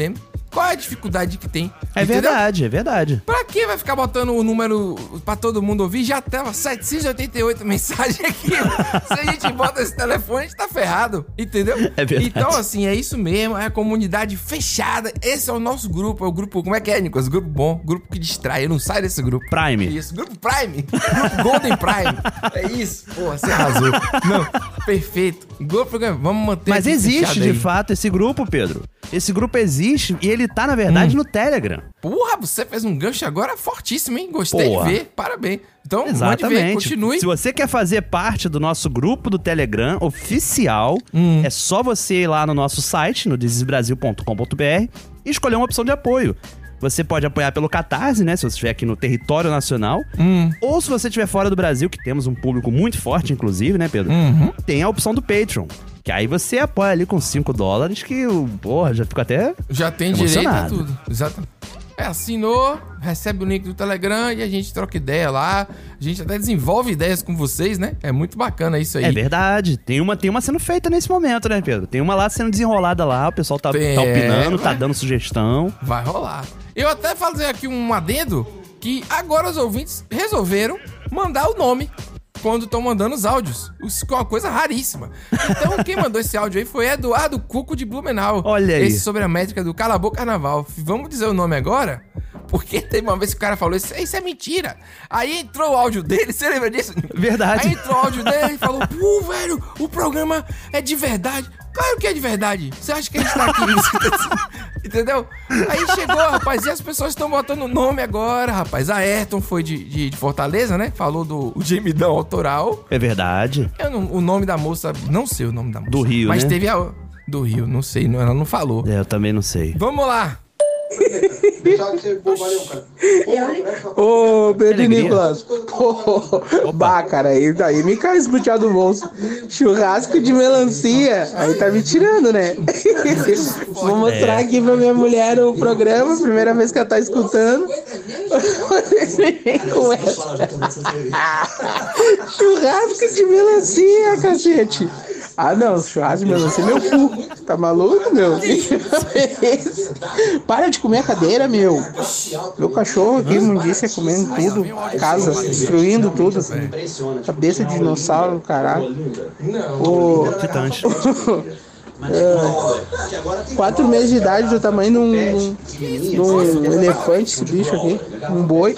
Qual é a dificuldade que tem? É entendeu? verdade, é verdade. Pra que vai ficar botando o número pra todo mundo ouvir? Já tava setecentos e oitenta e oito mensagens aqui. Se a gente bota esse telefone, a gente tá ferrado, entendeu? É verdade. Então, assim, é isso mesmo, é a comunidade fechada. Esse é o nosso grupo, é o grupo, como é que é, Nicolas? Grupo bom, grupo que distrai, eu não saio desse grupo. Prime. Isso, grupo Prime, grupo Golden Prime. É isso, porra, você arrasou. Não, perfeito. Grupo, vamos manter. Mas aqui existe, fechado de aí. fato, esse grupo, Pedro. Esse grupo existe e ele tá, na verdade, Hum. no Telegram. Porra, você fez um gancho agora fortíssimo, hein? Gostei Porra. de ver, parabéns. Então, Exatamente. mande ver, continue. Se você quer fazer parte do nosso grupo do Telegram oficial, Hum. é só você ir lá no nosso site, no desesbrasil ponto com ponto b r, e escolher uma opção de apoio. Você pode apoiar pelo Catarse, né? Se você estiver aqui no território nacional. Hum. Ou se você estiver fora do Brasil, que temos um público muito forte, inclusive, né, Pedro? Uhum. Tem a opção do Patreon. Que aí você apoia ali com cinco dólares, que, porra, já fico até Já tem direito a emocionado. tudo. Exato. É, assinou, recebe o link do Telegram e a gente troca ideia lá. A gente até desenvolve ideias com vocês, né? É muito bacana isso aí. É verdade. Tem uma, tem uma sendo feita nesse momento, né, Pedro? Tem uma lá sendo desenrolada lá, o pessoal tá, É, tá opinando, tá vai. dando sugestão. Vai rolar. Eu até fazer aqui um adendo que agora os ouvintes resolveram mandar o nome quando estão mandando os áudios. Isso é uma coisa raríssima. Então, quem mandou esse áudio aí foi Eduardo Cuco de Blumenau. Olha aí. Esse sobre a métrica do Cala a Boca Carnaval. Vamos dizer o nome agora? Porque teve uma vez que o cara falou, isso, isso é mentira. Aí entrou o áudio dele, você lembra disso? Verdade. Aí entrou o áudio dele e falou, pô, velho, o programa é de verdade. Claro que é de verdade. Você acha que a gente tá aqui? Entendeu? Aí chegou, rapaz, e as pessoas estão botando o nome agora, rapaz. A Ayrton foi de, de, de Fortaleza, né? Falou do o gemidão autoral. É verdade. Eu não- o nome da moça, não sei o nome da moça. Do Rio, Mas né? teve a... Do Rio, não sei, não- ela não falou. É, eu também não sei. Vamos lá. Ô, Pedro Alegria. Nicolas. Pô, bah, cara, aí daí me cai esbutear do bolso. Churrasco de melancia. Aí tá me tirando, né? Vou mostrar É. aqui pra minha mulher o programa, primeira vez que ela tá escutando. Vocês me vêm com essa. Churrasco de melancia, cacete. Ah, não, churrasco de melancia é meu cu. Tá maluco, meu? Para de comer a cadeira, meu. Meu cachorro aqui, imundícia, comendo tudo. Casa, destruindo tudo. Cabeça de dinossauro, caralho. O... Titãs. É, quatro meses de idade, do tamanho de um, de um elefante, esse bicho aqui. Um boi.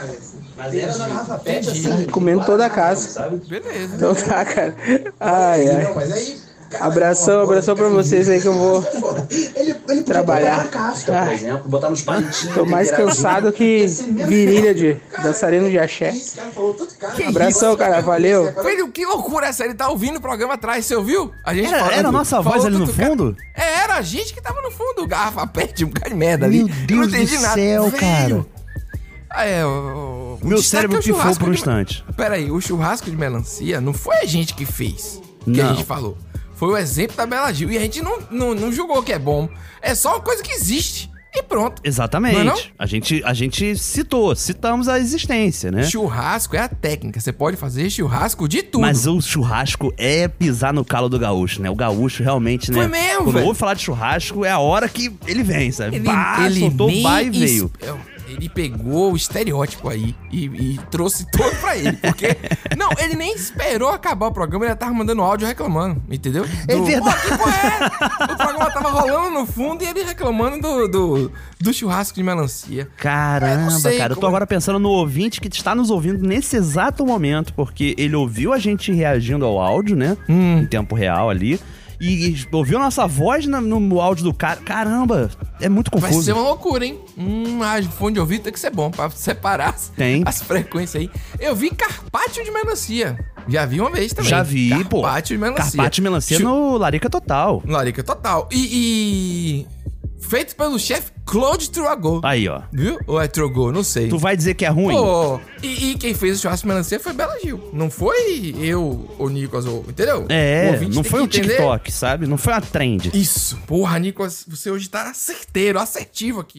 Comendo toda a casa. Beleza. Então tá, cara. Ai, ai. Abração, abração pra vocês aí que eu vou trabalhar. Ah, tô mais cansado que virilha de dançarino de axé. Abração, cara, valeu. Filho, que loucura essa. Ele tá ouvindo o programa atrás, você ouviu? A gente Era, falando, era a nossa voz falou ali no tudo, cara. fundo? É, era a gente que tava no fundo. Garrafa pet, um cara de merda ali. Meu Eu Deus não entendi do nada. céu, Velho. cara. Ah, é, o, o Meu destaque cérebro é o pifou churrasco por um de- instante. Pera aí, o churrasco de melancia não foi a gente que fez, que Não. a gente falou. Foi o exemplo da Bela Gil. E a gente não, não, não julgou que é bom. É só uma coisa que existe. E pronto. Exatamente. Não é não? A, gente, a gente citou, citamos a existência, né? Churrasco é a técnica. Você pode fazer churrasco de tudo. Mas o churrasco é pisar no calo do gaúcho, né? O gaúcho realmente, né? Foi mesmo, Quando velho. ouve falar de churrasco, é a hora que ele vem, sabe? Ele, Bah, ele soltou nem o bar e veio. es- Ele pegou o estereótipo aí e, e trouxe todo pra ele. Porque. Não, ele nem esperou acabar o programa, ele já tava mandando áudio reclamando, entendeu? É Do- verdade. Pô, que porra é? O programa tava rolando no fundo e ele reclamando do, do, do churrasco de melancia. Eu não Caramba, sei cara, eu tô como- agora pensando no ouvinte que está nos ouvindo nesse exato momento, porque ele ouviu a gente reagindo ao áudio, né? Hum. Em tempo real ali. E, e ouviu nossa voz na- no, áudio do cara. Caramba, é muito Vai confuso. ser uma loucura, hein? Hum, a fone de ouvido tem que ser bom pra separar as, Tem. as frequências aí. Eu vi carpaccio de melancia. Já vi uma vez também. Já vi, pô. Carpaccio de melancia. Carpaccio de melancia Chu- no Larica Total. Larica total. E, e... feito pelo chefe Claude Trogo. Aí, ó. Viu? Ou é Trogo? Não sei. Tu vai dizer que é ruim? Pô, e, e quem fez o churrasco de melancia foi Bela Gil. Não foi eu, ou Nicolas, ou... Entendeu? O É, ouvinte não tem foi que um entender. TikTok, sabe? Não foi uma trend. Isso. Porra, Nicolas, você hoje tá certeiro, assertivo aqui.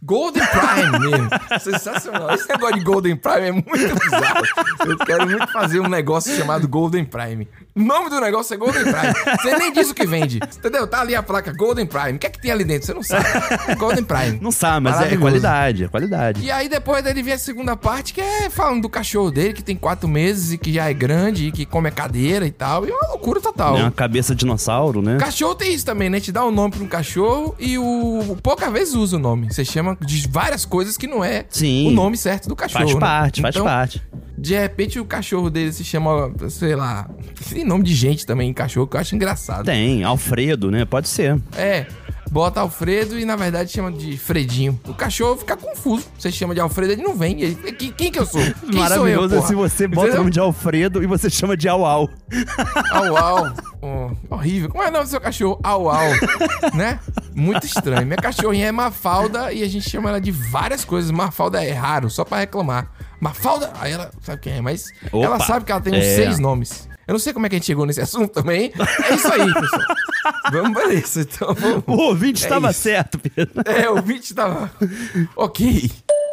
Golden Prime mesmo. Sensacional. Esse negócio de Golden Prime é muito bizarro. Eu quero muito fazer um negócio chamado Golden Prime. O nome do negócio é Golden Prime. Você nem diz o que vende. Entendeu? Tá ali a placa Golden Prime. O que é que tem ali dentro? Você não sabe. Golden Prime. Não sabe, mas é qualidade, é qualidade. E aí depois dele vem a segunda parte, que é falando do cachorro dele, que tem quatro meses e que já é grande e que come a cadeira e tal. E é uma loucura total. É uma cabeça de dinossauro, né? Cachorro tem isso também, né? Te dá um nome pra um cachorro e o poucas vezes usa o nome. Você chama de várias coisas que não é Sim. o nome certo do cachorro. Faz parte, né? faz Então, parte. de repente o cachorro dele se chama, sei lá, tem nome de gente também em cachorro que eu acho engraçado. Tem, Alfredo, né? Pode ser. É, bota Alfredo e na verdade chama de Fredinho. O cachorro fica confuso. Você chama de Alfredo, ele não vem. Ele, quem, quem que eu sou? Quem Maravilhoso sou eu, é se você bota o nome de Alfredo e você chama de Au Au. Au Au. Oh, horrível. Como é o nome do seu cachorro? Au Au. Né? Muito estranho. Minha cachorrinha é Mafalda e a gente chama ela de várias coisas. Mafalda é raro, só pra reclamar. Mafalda, aí ela sabe quem é, mas Opa. ela sabe que ela tem uns É. seis nomes. Eu não sei como é que a gente chegou nesse assunto também. É isso aí, pessoal. Vamos pra isso. Então, vamos. O ouvinte É estava isso. certo, Pedro. É, o ouvinte estava ok.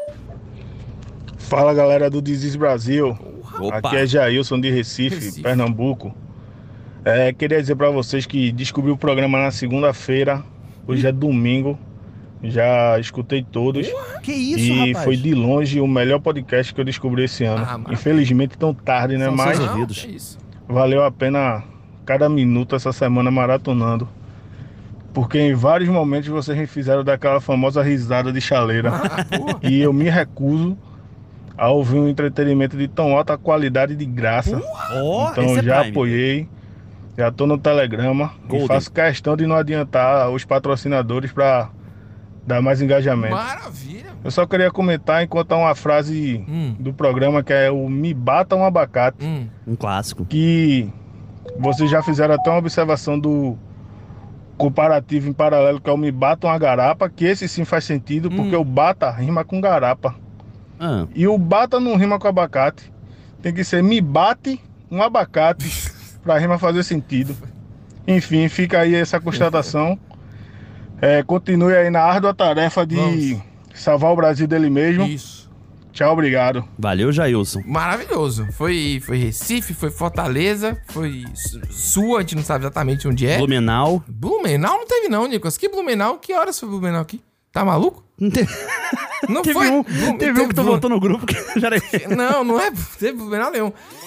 Fala galera do Desis Brasil, Opa. aqui é Jailson de Recife, Recife. Pernambuco. É, queria dizer pra vocês que descobri o programa na segunda-feira, hoje é domingo, já escutei todos. Que isso, e rapaz? foi de longe o melhor podcast que eu descobri esse ano. Ah, maravilha. Infelizmente tão tarde, né? São Mas seus ouvidos. É isso. valeu a pena cada minuto essa semana maratonando. Porque em vários momentos vocês me fizeram daquela famosa risada de chaleira. Ah, porra. E eu me recuso a ouvir um entretenimento de tão alta qualidade de graça. Ó, Então esse é já Prime. apoiei, já tô no Telegrama Golden. e faço questão de não adiantar os patrocinadores para dar mais engajamento. Maravilha. Eu só queria comentar e contar uma frase Hum. do programa que é o Me Bata um Abacate, Hum. Um clássico. que vocês já fizeram até uma observação do comparativo em paralelo, que é o Me Bata uma Garapa, que esse sim faz sentido, porque o bata rima com garapa. Ah, E o bata não rima com abacate. Tem que ser me bate um abacate pra rima fazer sentido. Enfim, fica aí essa constatação. É, continue aí na árdua tarefa de Vamos. salvar o Brasil dele mesmo. Isso. Tchau, obrigado. valeu, Jailson. Maravilhoso. Foi, foi Recife, foi Fortaleza, foi Su- Sul, a gente não sabe exatamente onde é. Blumenau. Blumenau não teve não, Nicolas. Que Blumenau? Que horas foi Blumenau aqui? Tá maluco? Não teve, Não teve foi. um, Blum- teve um que tu Blum- botou no grupo que já era... Não, não é. Teve Blumenau nenhum.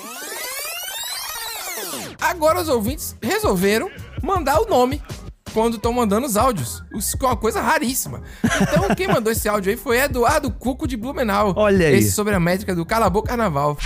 Agora os ouvintes resolveram mandar o nome quando estão mandando os áudios. Isso é uma coisa raríssima. Então quem mandou esse áudio aí foi Eduardo Cuco de Blumenau. Olha aí. Esse sobre a métrica do Calabou Carnaval.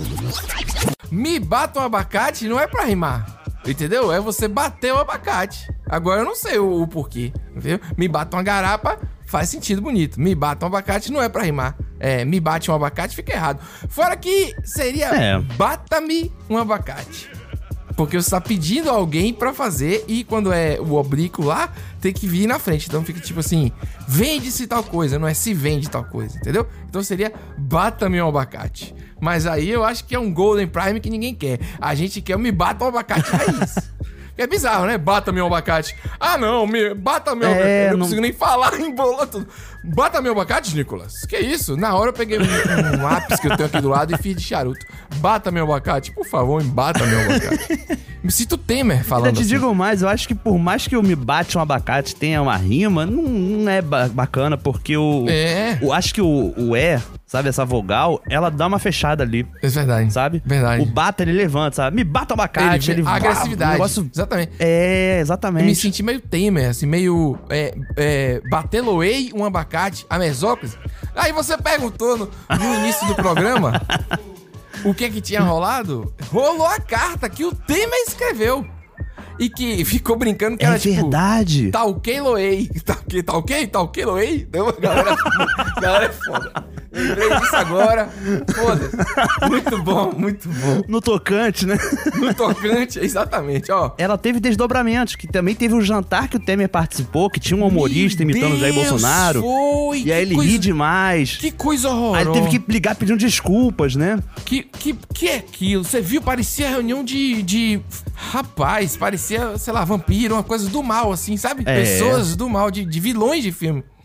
Me bata um abacate não é pra rimar. Entendeu? É você bater o abacate. Agora eu não sei o, o porquê. Entendeu? Me bata uma garapa faz sentido bonito. Me bata um abacate não é pra rimar. É, me bate um abacate fica errado. Fora que seria É. bata-me um abacate. Porque você tá pedindo alguém pra fazer e quando é o oblíquo lá, tem que vir na frente. Então fica tipo assim, vende-se tal coisa, não é se vende tal coisa, entendeu? Então seria bata-me um abacate. Mas aí eu acho que é um Golden Prime que ninguém quer. A gente quer o me bata um abacate raiz. É bizarro, né? Bata meu abacate. Ah, não, me, bata meu É, abacate. Eu não, não- consigo nem falar, embolou tudo. Bata meu abacate, Nicolas. Que isso? Na hora eu peguei um, um lápis que eu tenho aqui do lado e fiz de charuto. Bata meu abacate, por favor, bata meu abacate. Me sinto Temer falando Eu te assim. digo mais, eu acho que por mais que o Me Bate um Abacate tenha uma rima, não, não é ba- bacana, porque o... É. o acho que o, o E, sabe, essa vogal, ela dá uma fechada ali. É verdade. Sabe? Verdade. O bata, ele levanta, sabe? Me bata o abacate, ele... a agressividade. um negócio... Exatamente. É, Eu exatamente. me senti meio Temer, assim, meio. É, é, Bateloei um abacate, a mesóclise. Aí você perguntou no, no início do programa o que que tinha rolado. Rolou a carta que o Temer escreveu. E que ficou brincando que É era tipo. verdade. Tá ok, Loei. Tá ok, tá ok? Tá ok, Loei? Então, galera, galera é foda. Lembrei disso agora. Foda-se. Muito bom, muito bom. No tocante, né? No tocante, exatamente, ó. Ela teve desdobramentos, que também teve um jantar que o Temer participou, que tinha um humorista Meu imitando o Jair Deus, Bolsonaro. foi, e que aí ele coisa- ri demais. Que coisa horrorosa. Aí ele teve que ligar pedindo desculpas, né? Que, que, que é aquilo? Você viu? Parecia reunião de, de... Rapaz, parecia, sei lá, vampiro, uma coisa do mal, assim, sabe? É. Pessoas do mal, de, de vilões de filme.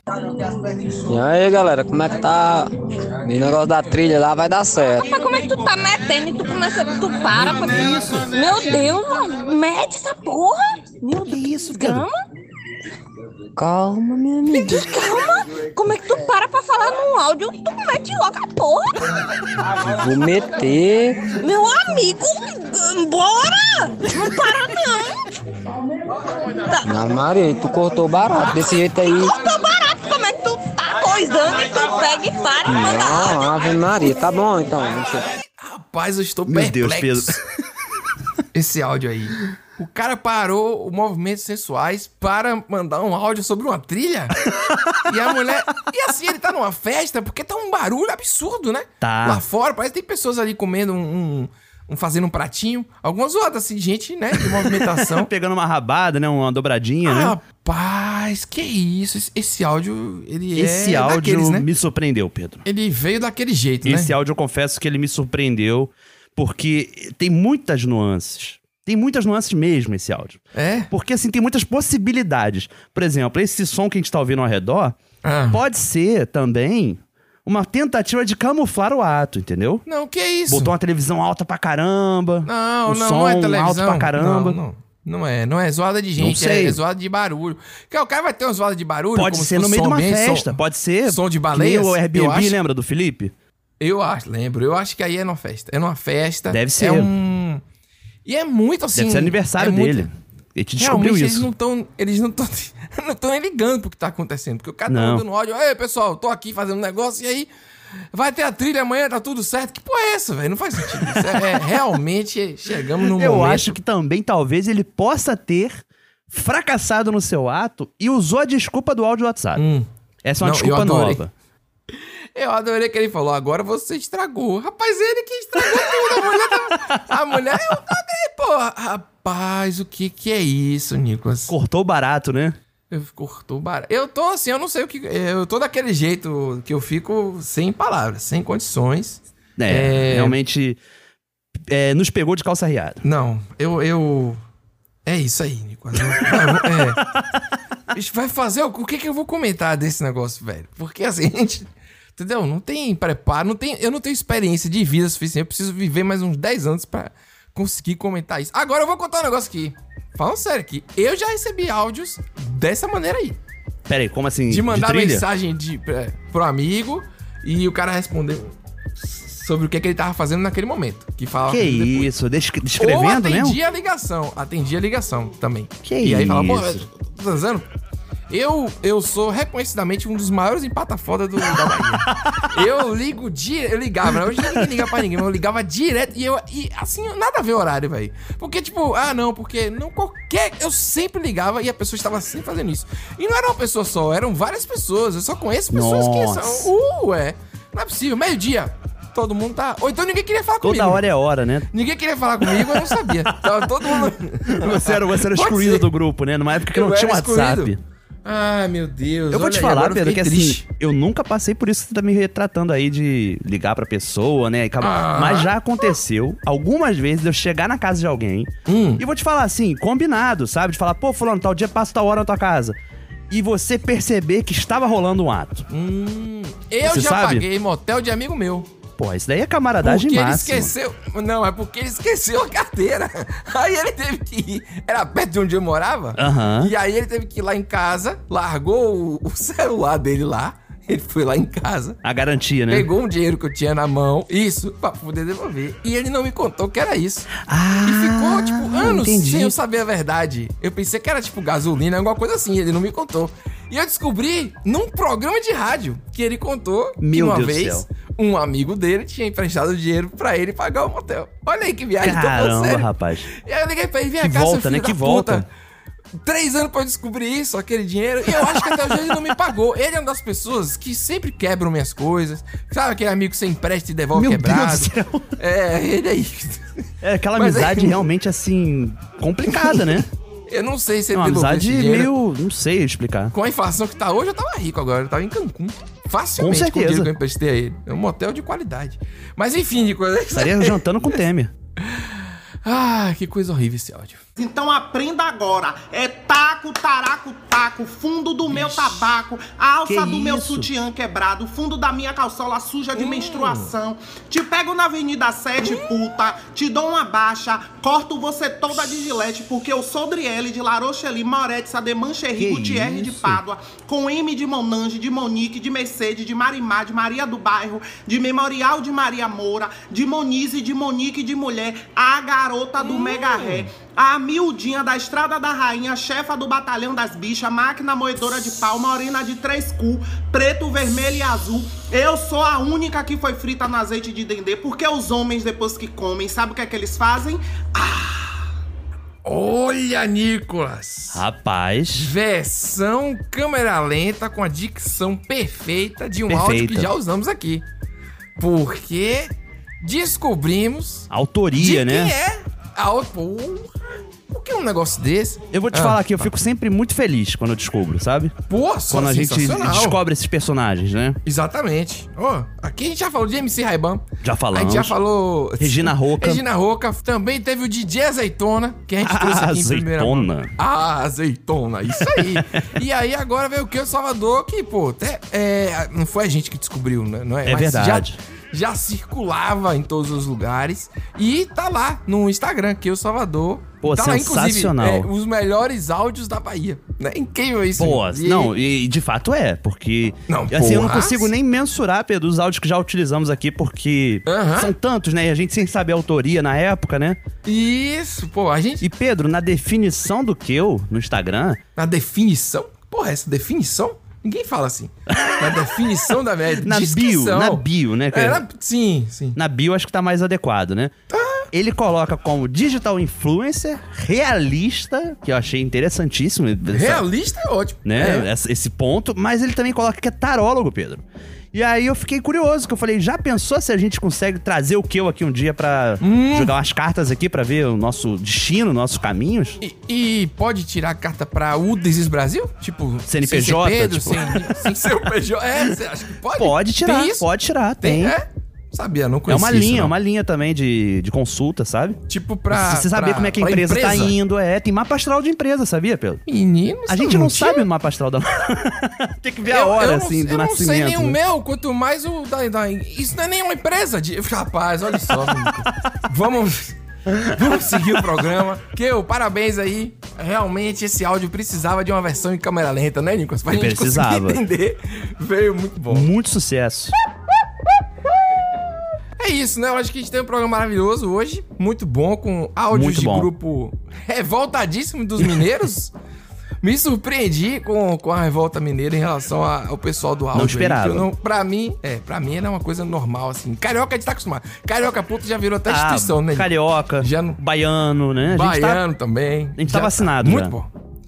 E aí, galera, como é que tá? O negócio da trilha lá vai dar certo. Mas como é que tu tá metendo e tu começa, tu para pra isso? Meu Deus, mano, mete essa porra. Meu Deus, isso, calma. Calma, minha amiga. Calma, como é que tu para pra falar num áudio? Tu mete logo a porra. Vou meter. Meu amigo, bora! Não para não. Tá. Na Maria, tu cortou barato desse jeito aí. Cortou barato, como é que tu tá coisando e tu pega e para e manda áudio? Não, Ave Maria, tá bom então. Rapaz, eu estou Meu perplexo. Deus, Pedro. Esse áudio aí. O cara parou os movimentos sensuais para mandar um áudio sobre uma trilha. E a mulher... E assim, ele tá numa festa porque tá um barulho absurdo, né? Tá. Lá fora, parece que tem pessoas ali comendo um... um, um fazendo um pratinho. Algumas zoadas assim, gente, né? De movimentação. Pegando uma rabada, né? Uma dobradinha, ah, né? Rapaz, que isso. Esse, esse áudio, ele Esse é áudio daqueles, né? me surpreendeu, Pedro. Ele veio daquele jeito, né? Esse áudio eu confesso que ele me surpreendeu, porque tem muitas nuances. Tem muitas nuances mesmo esse áudio. É? Porque assim, tem muitas possibilidades. Por exemplo, esse som que a gente tá ouvindo ao redor Ah. pode ser também uma tentativa de camuflar o ato, entendeu? Não, que é isso? Botou uma televisão alta pra caramba. Não, um não, som não é televisão. alto pra caramba. Não, não. Não é, não é zoada de gente, Não sei. é zoada de barulho. Porque o cara vai ter uma zoada de barulho. Pode como ser se no fosse meio de som uma ambiente, festa, som- pode ser. Som de que nem baleias. o eu Airbnb, acho, lembra do Felipe? Eu acho, lembro. Eu acho que aí é numa festa. É numa festa. Deve ser. É um... E é muito assim... Deve ser aniversário é muito- dele. Ele te descobriu Realmente, isso. eles não estão... Eles não estão... não estão nem ligando pro que tá acontecendo. Porque o cara tá Não. mandando áudio. Ei, pessoal, tô aqui fazendo um negócio e aí... Vai ter a trilha amanhã, tá tudo certo. Que porra é essa, velho? Não faz sentido. Isso é, é, realmente chegamos num Eu momento... acho que também, talvez, ele possa ter fracassado no seu ato e usou a desculpa do áudio do WhatsApp. Essa é uma Não, eu desculpa adorei. nova. Eu adorei que ele falou, agora você estragou. Rapaz, ele que estragou tudo. A mulher, tá... a mulher eu caguei, pô. Rapaz, o que que é isso, Nicolas? Cortou barato, né? Eu, cortou barato. Eu tô assim, eu não sei o que... Eu tô daquele jeito que eu fico sem palavras, sem condições. É, É. realmente é, nos pegou de calça riada. Não, eu... eu... É isso aí, Nicolas. Eu- não, é. Bicho, vai fazer... O o que que eu vou comentar desse negócio, velho? Porque assim, a gente... Entendeu? Não tem preparo, não tem, eu não tenho experiência de vida suficiente. Eu preciso viver mais uns dez anos pra conseguir comentar isso. Agora eu vou contar um negócio aqui. Falando sério aqui. Eu já recebi áudios dessa maneira aí. Pera aí, como assim? De mandar trilha? mensagem de, é, pro amigo e o cara respondeu sobre o que, que ele tava fazendo naquele momento. Que falava Que comigo depois. isso? Descre- Descrevendo, Ou né? atendia a ligação. Atendia a ligação também. Que e aí fala, pô, isso? tô transando? Eu, eu sou reconhecidamente um dos maiores empata-foda do, da Bahia. Eu ligo direto. Eu ligava, né? Hoje ninguém liga pra ninguém, mas eu ligava direto. E eu, e assim, nada a ver o horário, velho. Porque, tipo, ah, não, porque não qualquer. Eu sempre ligava e a pessoa estava sempre fazendo isso. E não era uma pessoa só, eram várias pessoas. Eu só conheço pessoas que Nossa. são. Uh, ué. Não é possível. Meio-dia. Todo mundo tá. Ou então ninguém queria falar Toda comigo. hora é hora, né? Ninguém queria falar comigo, eu não sabia. Tava todo mundo. Você era, você era Pode excluído ser. do grupo, né? Numa época que Eu não tinha era WhatsApp. excluído. Ai, meu Deus. Eu vou olha te aí, falar, agora eu Pedro, que fiquei assim, triste. eu nunca passei por isso que você tá me retratando aí de ligar pra pessoa, né? e acaba- Ah. Mas já aconteceu algumas vezes de eu chegar na casa de alguém Hum. e vou te falar assim, combinado, sabe? De falar, pô, fulano, tal dia passa tal hora na tua casa. E você perceber que estava rolando um ato. Hum, eu Você já sabe? paguei motel de amigo meu. Pô, isso daí é camaradagem Porque ele máxima. esqueceu. Não, é porque ele esqueceu a carteira. Aí ele teve que ir. Era perto de onde eu morava. Aham. E aí ele teve que ir lá em casa, largou o, o celular dele lá. Ele foi lá em casa. A garantia, né? Pegou um dinheiro que eu tinha na mão, isso, pra poder devolver. E ele não me contou que era isso. Ah, e ficou, tipo, anos entendi. sem eu saber a verdade. Eu pensei que era, tipo, gasolina, alguma coisa assim. Ele não me contou. E eu descobri num programa de rádio que ele contou Meu que uma Deus do vez céu. um amigo dele tinha emprestado dinheiro pra ele pagar o motel. Olha aí que viagem, tô falando Caramba, sério. rapaz. E aí eu liguei pra ele, vem Que cá, volta, seu né? filho Que da volta. puta. Três anos pra eu descobrir isso, aquele dinheiro. E eu acho que até hoje ele não me pagou. Ele é uma das pessoas que sempre quebram minhas coisas. Sabe aquele amigo que você empresta e devolve Meu quebrado? Deus do céu. É, ele aí. É aquela Mas amizade é- realmente, assim, complicada, né? Eu não sei se É ele uma devolveu amizade esse dinheiro. meio... Não sei explicar. Com a inflação que tá hoje, eu tava rico agora. Eu tava em Cancún. Facilmente Com com o dinheiro certeza. que eu emprestei a ele. É um motel de qualidade. Mas enfim, de coisa... Estaria jantando com o Temer. Ah, que coisa horrível esse áudio. Então aprenda agora. É taco taco, taraco, taco, fundo do meu tabaco, a alça Que do meu isso? sutiã quebrado, fundo da minha calçola suja de Hum. menstruação. Te pego na Avenida sete, puta, te dou uma baixa, corto você toda de gilete, porque eu sou Driele de La Rochelle, Moretti, Sademancherri, Que Gutierrez de isso? Pádua, com M de Monange, de Monique, de Mercedes, de Marimar, de Maria do Bairro, de Memorial de Maria Moura, de Monize, de Monique, de Mulher, a garota do Mega Ré, a miudinha da Estrada da Rainha, chefa do Batalhão das Bichas, máquina moedora de pau, morena de três cu, preto, vermelho e azul. Eu sou a única que foi frita no azeite de dendê, porque os homens, depois que comem, sabe o que é que eles fazem? Olha, Nicolas! Rapaz. Versão câmera lenta com a dicção perfeita de um áudio Perfeita. que já usamos aqui. Porque descobrimos... Autoria, de né? quem é a... Pô, por que um negócio desse? Eu vou te Ah, falar que eu fico sempre muito feliz quando eu descubro, sabe? Pô, só Quando a gente sensacional. descobre esses personagens, né? Exatamente. Ó, aqui a gente já falou de M C Ray-Ban. Já falamos. A gente já falou... Regina Roca. Regina Roca. Também teve o D J Azeitona, que a gente trouxe aqui em primeira mão. Azeitona. Ah, Azeitona, isso aí. E aí agora veio o que? O Salvador, que, pô, até, é, não foi a gente que descobriu, né? Não é? É Mas verdade. Já, já circulava em todos os lugares. E tá lá no Instagram, que é o Salvador. Pô, tá lá, sensacional. inclusive, é, os melhores áudios da Bahia. Né? Incrível isso. Pô, E- não, e de fato é, porque... Não, assim, eu não porra. consigo nem mensurar, Pedro, os áudios que já utilizamos aqui, porque Aham. são tantos, né? E a gente sem saber a autoria na época, né? Isso, pô, a gente... E Pedro, na definição do que eu, no Instagram... Na definição? Porra, essa definição? Ninguém fala assim. Na definição da média. Na bio, descrição. na bio, né? É, na- sim, sim. Na bio acho que tá mais adequado, né? Ele coloca como digital influencer, realista, que eu achei interessantíssimo. essa- Realista é ótimo. Né? É. Essa- Esse ponto, mas ele também coloca que é tarólogo, Pedro. E aí eu fiquei curioso, que eu falei, já pensou se a gente consegue trazer o Keu aqui um dia pra Hum. jogar umas cartas aqui pra ver o nosso destino, nossos caminhos? E, e pode tirar a carta pra U Desis Brasil? Tipo, C N P J, sem ser Pedro, tipo. sem, sem ser o P J. É, você acha que pode? Pode tirar, Tem isso? pode tirar, tem. É? Sabia, não É conhecia uma isso, linha, não. uma linha também de, de consulta, sabe? Tipo pra... Você saber pra- como é que a pra empresa, tá indo, é. Tem mapa astral de empresa, sabia, Pedro? Menino, A isso gente não tinha? sabe o mapa astral da... Tem que ver a Eu- hora, eu não- assim, do eu nascimento. não sei nem o né? meu, quanto mais o da, da... Isso não é nem uma empresa de... Rapaz, olha só. Vamos... Vamos seguir o programa. Keu, parabéns aí. Realmente esse áudio precisava de uma versão em câmera lenta, né, Nicolas? Pra gente Precisava. conseguir entender. Veio muito bom. Muito sucesso. É isso, né? Eu acho que a gente tem um programa maravilhoso hoje. Muito bom, com áudios Muito de bom. grupo revoltadíssimo dos mineiros. Me surpreendi com, com a revolta mineira em relação a- ao pessoal do áudio. aí, esperava. que eu não, pra mim, é, pra mim era uma coisa normal, assim. Carioca a gente tá acostumado. Carioca puto já virou até Ah, instituição, né? Carioca, Já não- baiano, né? A gente tá- Baiano também. a gente tá Já vacinado Muito já. bom.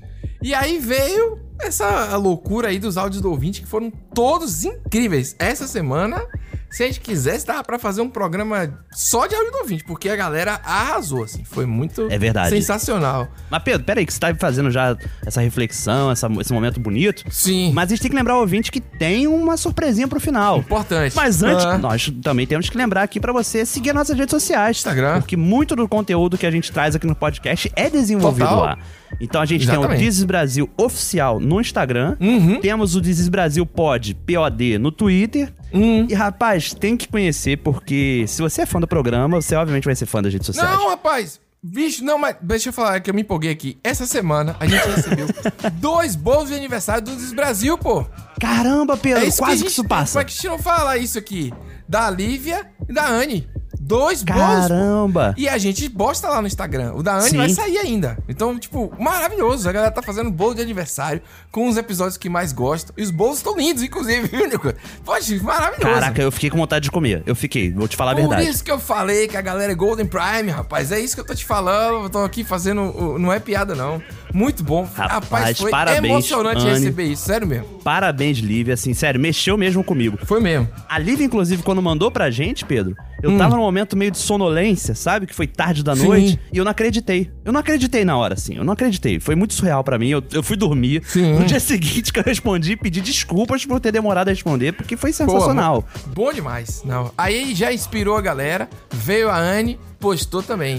E aí veio essa loucura aí dos áudios do ouvinte, que foram todos incríveis. Essa semana, se a gente quisesse, dava pra fazer um programa só de áudio do ouvinte, porque a galera arrasou, assim. Foi muito É verdade. sensacional. Mas, Pedro, peraí, que você tá fazendo já essa reflexão, essa- esse momento bonito. Sim. Mas a gente tem que lembrar o ouvinte que tem uma surpresinha pro final. Importante. Mas antes, Ah. nós também temos que lembrar aqui pra você seguir as nossas redes sociais. Instagram. Porque muito do conteúdo que a gente traz aqui no podcast é desenvolvido Total. lá. Então a gente Exatamente. tem o Dizes Brasil oficial no Instagram. Uhum. Temos o Dizes Brasil Pod, P O D, no Twitter. Uhum. E, rapaz, tem que conhecer, porque se você é fã do programa, você obviamente vai ser fã das redes sociais. Não, rapaz. Bicho, não, mas deixa eu falar que eu me empolguei aqui. Essa semana a gente recebeu dois bolos de aniversário do Dizes Brasil, pô. Caramba, Pedro, É isso quase que, que, a gente, isso passa. Como é que a gente não fala isso aqui? Da Lívia e da Anne. Dois bolos. Caramba. pô. E a gente posta lá no Instagram. O da Anne Sim. vai sair ainda. Então, tipo, maravilhoso. A galera tá fazendo bolo de aniversário com os episódios que mais gostam. E os bolos estão lindos, inclusive, viu, Nico? Poxa, maravilhoso. Caraca, eu fiquei com vontade de comer. Eu fiquei, vou te falar a Por verdade. isso que eu falei que a galera é Golden Prime, rapaz. É isso que eu tô te falando. Eu tô aqui fazendo. o- Não é piada, não. Muito bom. Rapaz, foi parabéns, emocionante Anne. receber isso. Sério mesmo. Parabéns, Lívia, assim, sério, mexeu mesmo comigo. Foi mesmo. A Lívia, inclusive, quando mandou pra gente, Pedro, eu Hum. tava num momento meio de sonolência, sabe? Que foi tarde da Sim. noite, e eu não acreditei. Eu não acreditei na hora, assim, eu não acreditei. Foi muito surreal pra mim, eu, eu fui dormir. Sim. No dia seguinte que eu respondi, pedi desculpas por ter demorado a responder, porque foi sensacional. Pô, bom demais. Não. Aí já inspirou a galera. Veio a Anne, postou também.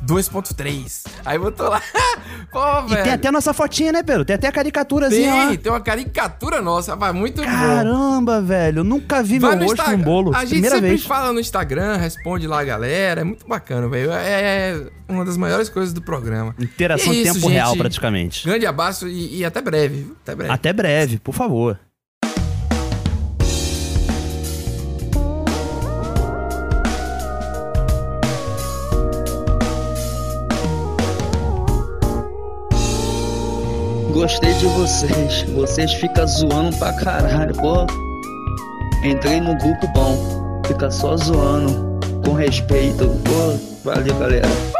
dois ponto três. Aí botou lá. Pô, E velho. tem até a nossa fotinha, né, Pedro? Tem até a caricaturazinha lá. Tem, tem uma caricatura nossa, vai muito bom. Caramba, velho. Eu nunca vi Vai meu no rosto Insta- num bolo. A gente Primeira sempre vez. fala no Instagram, responde lá a galera. É muito bacana, velho. É uma das maiores coisas do programa. Interação E é em isso, tempo gente. real, praticamente. Grande abraço e, e até breve. viu? Até breve. Até breve, por favor. Gostei de vocês, vocês ficam zoando pra caralho, pô. Entrei no grupo bom, fica só zoando, com respeito, pô. Valeu, galera.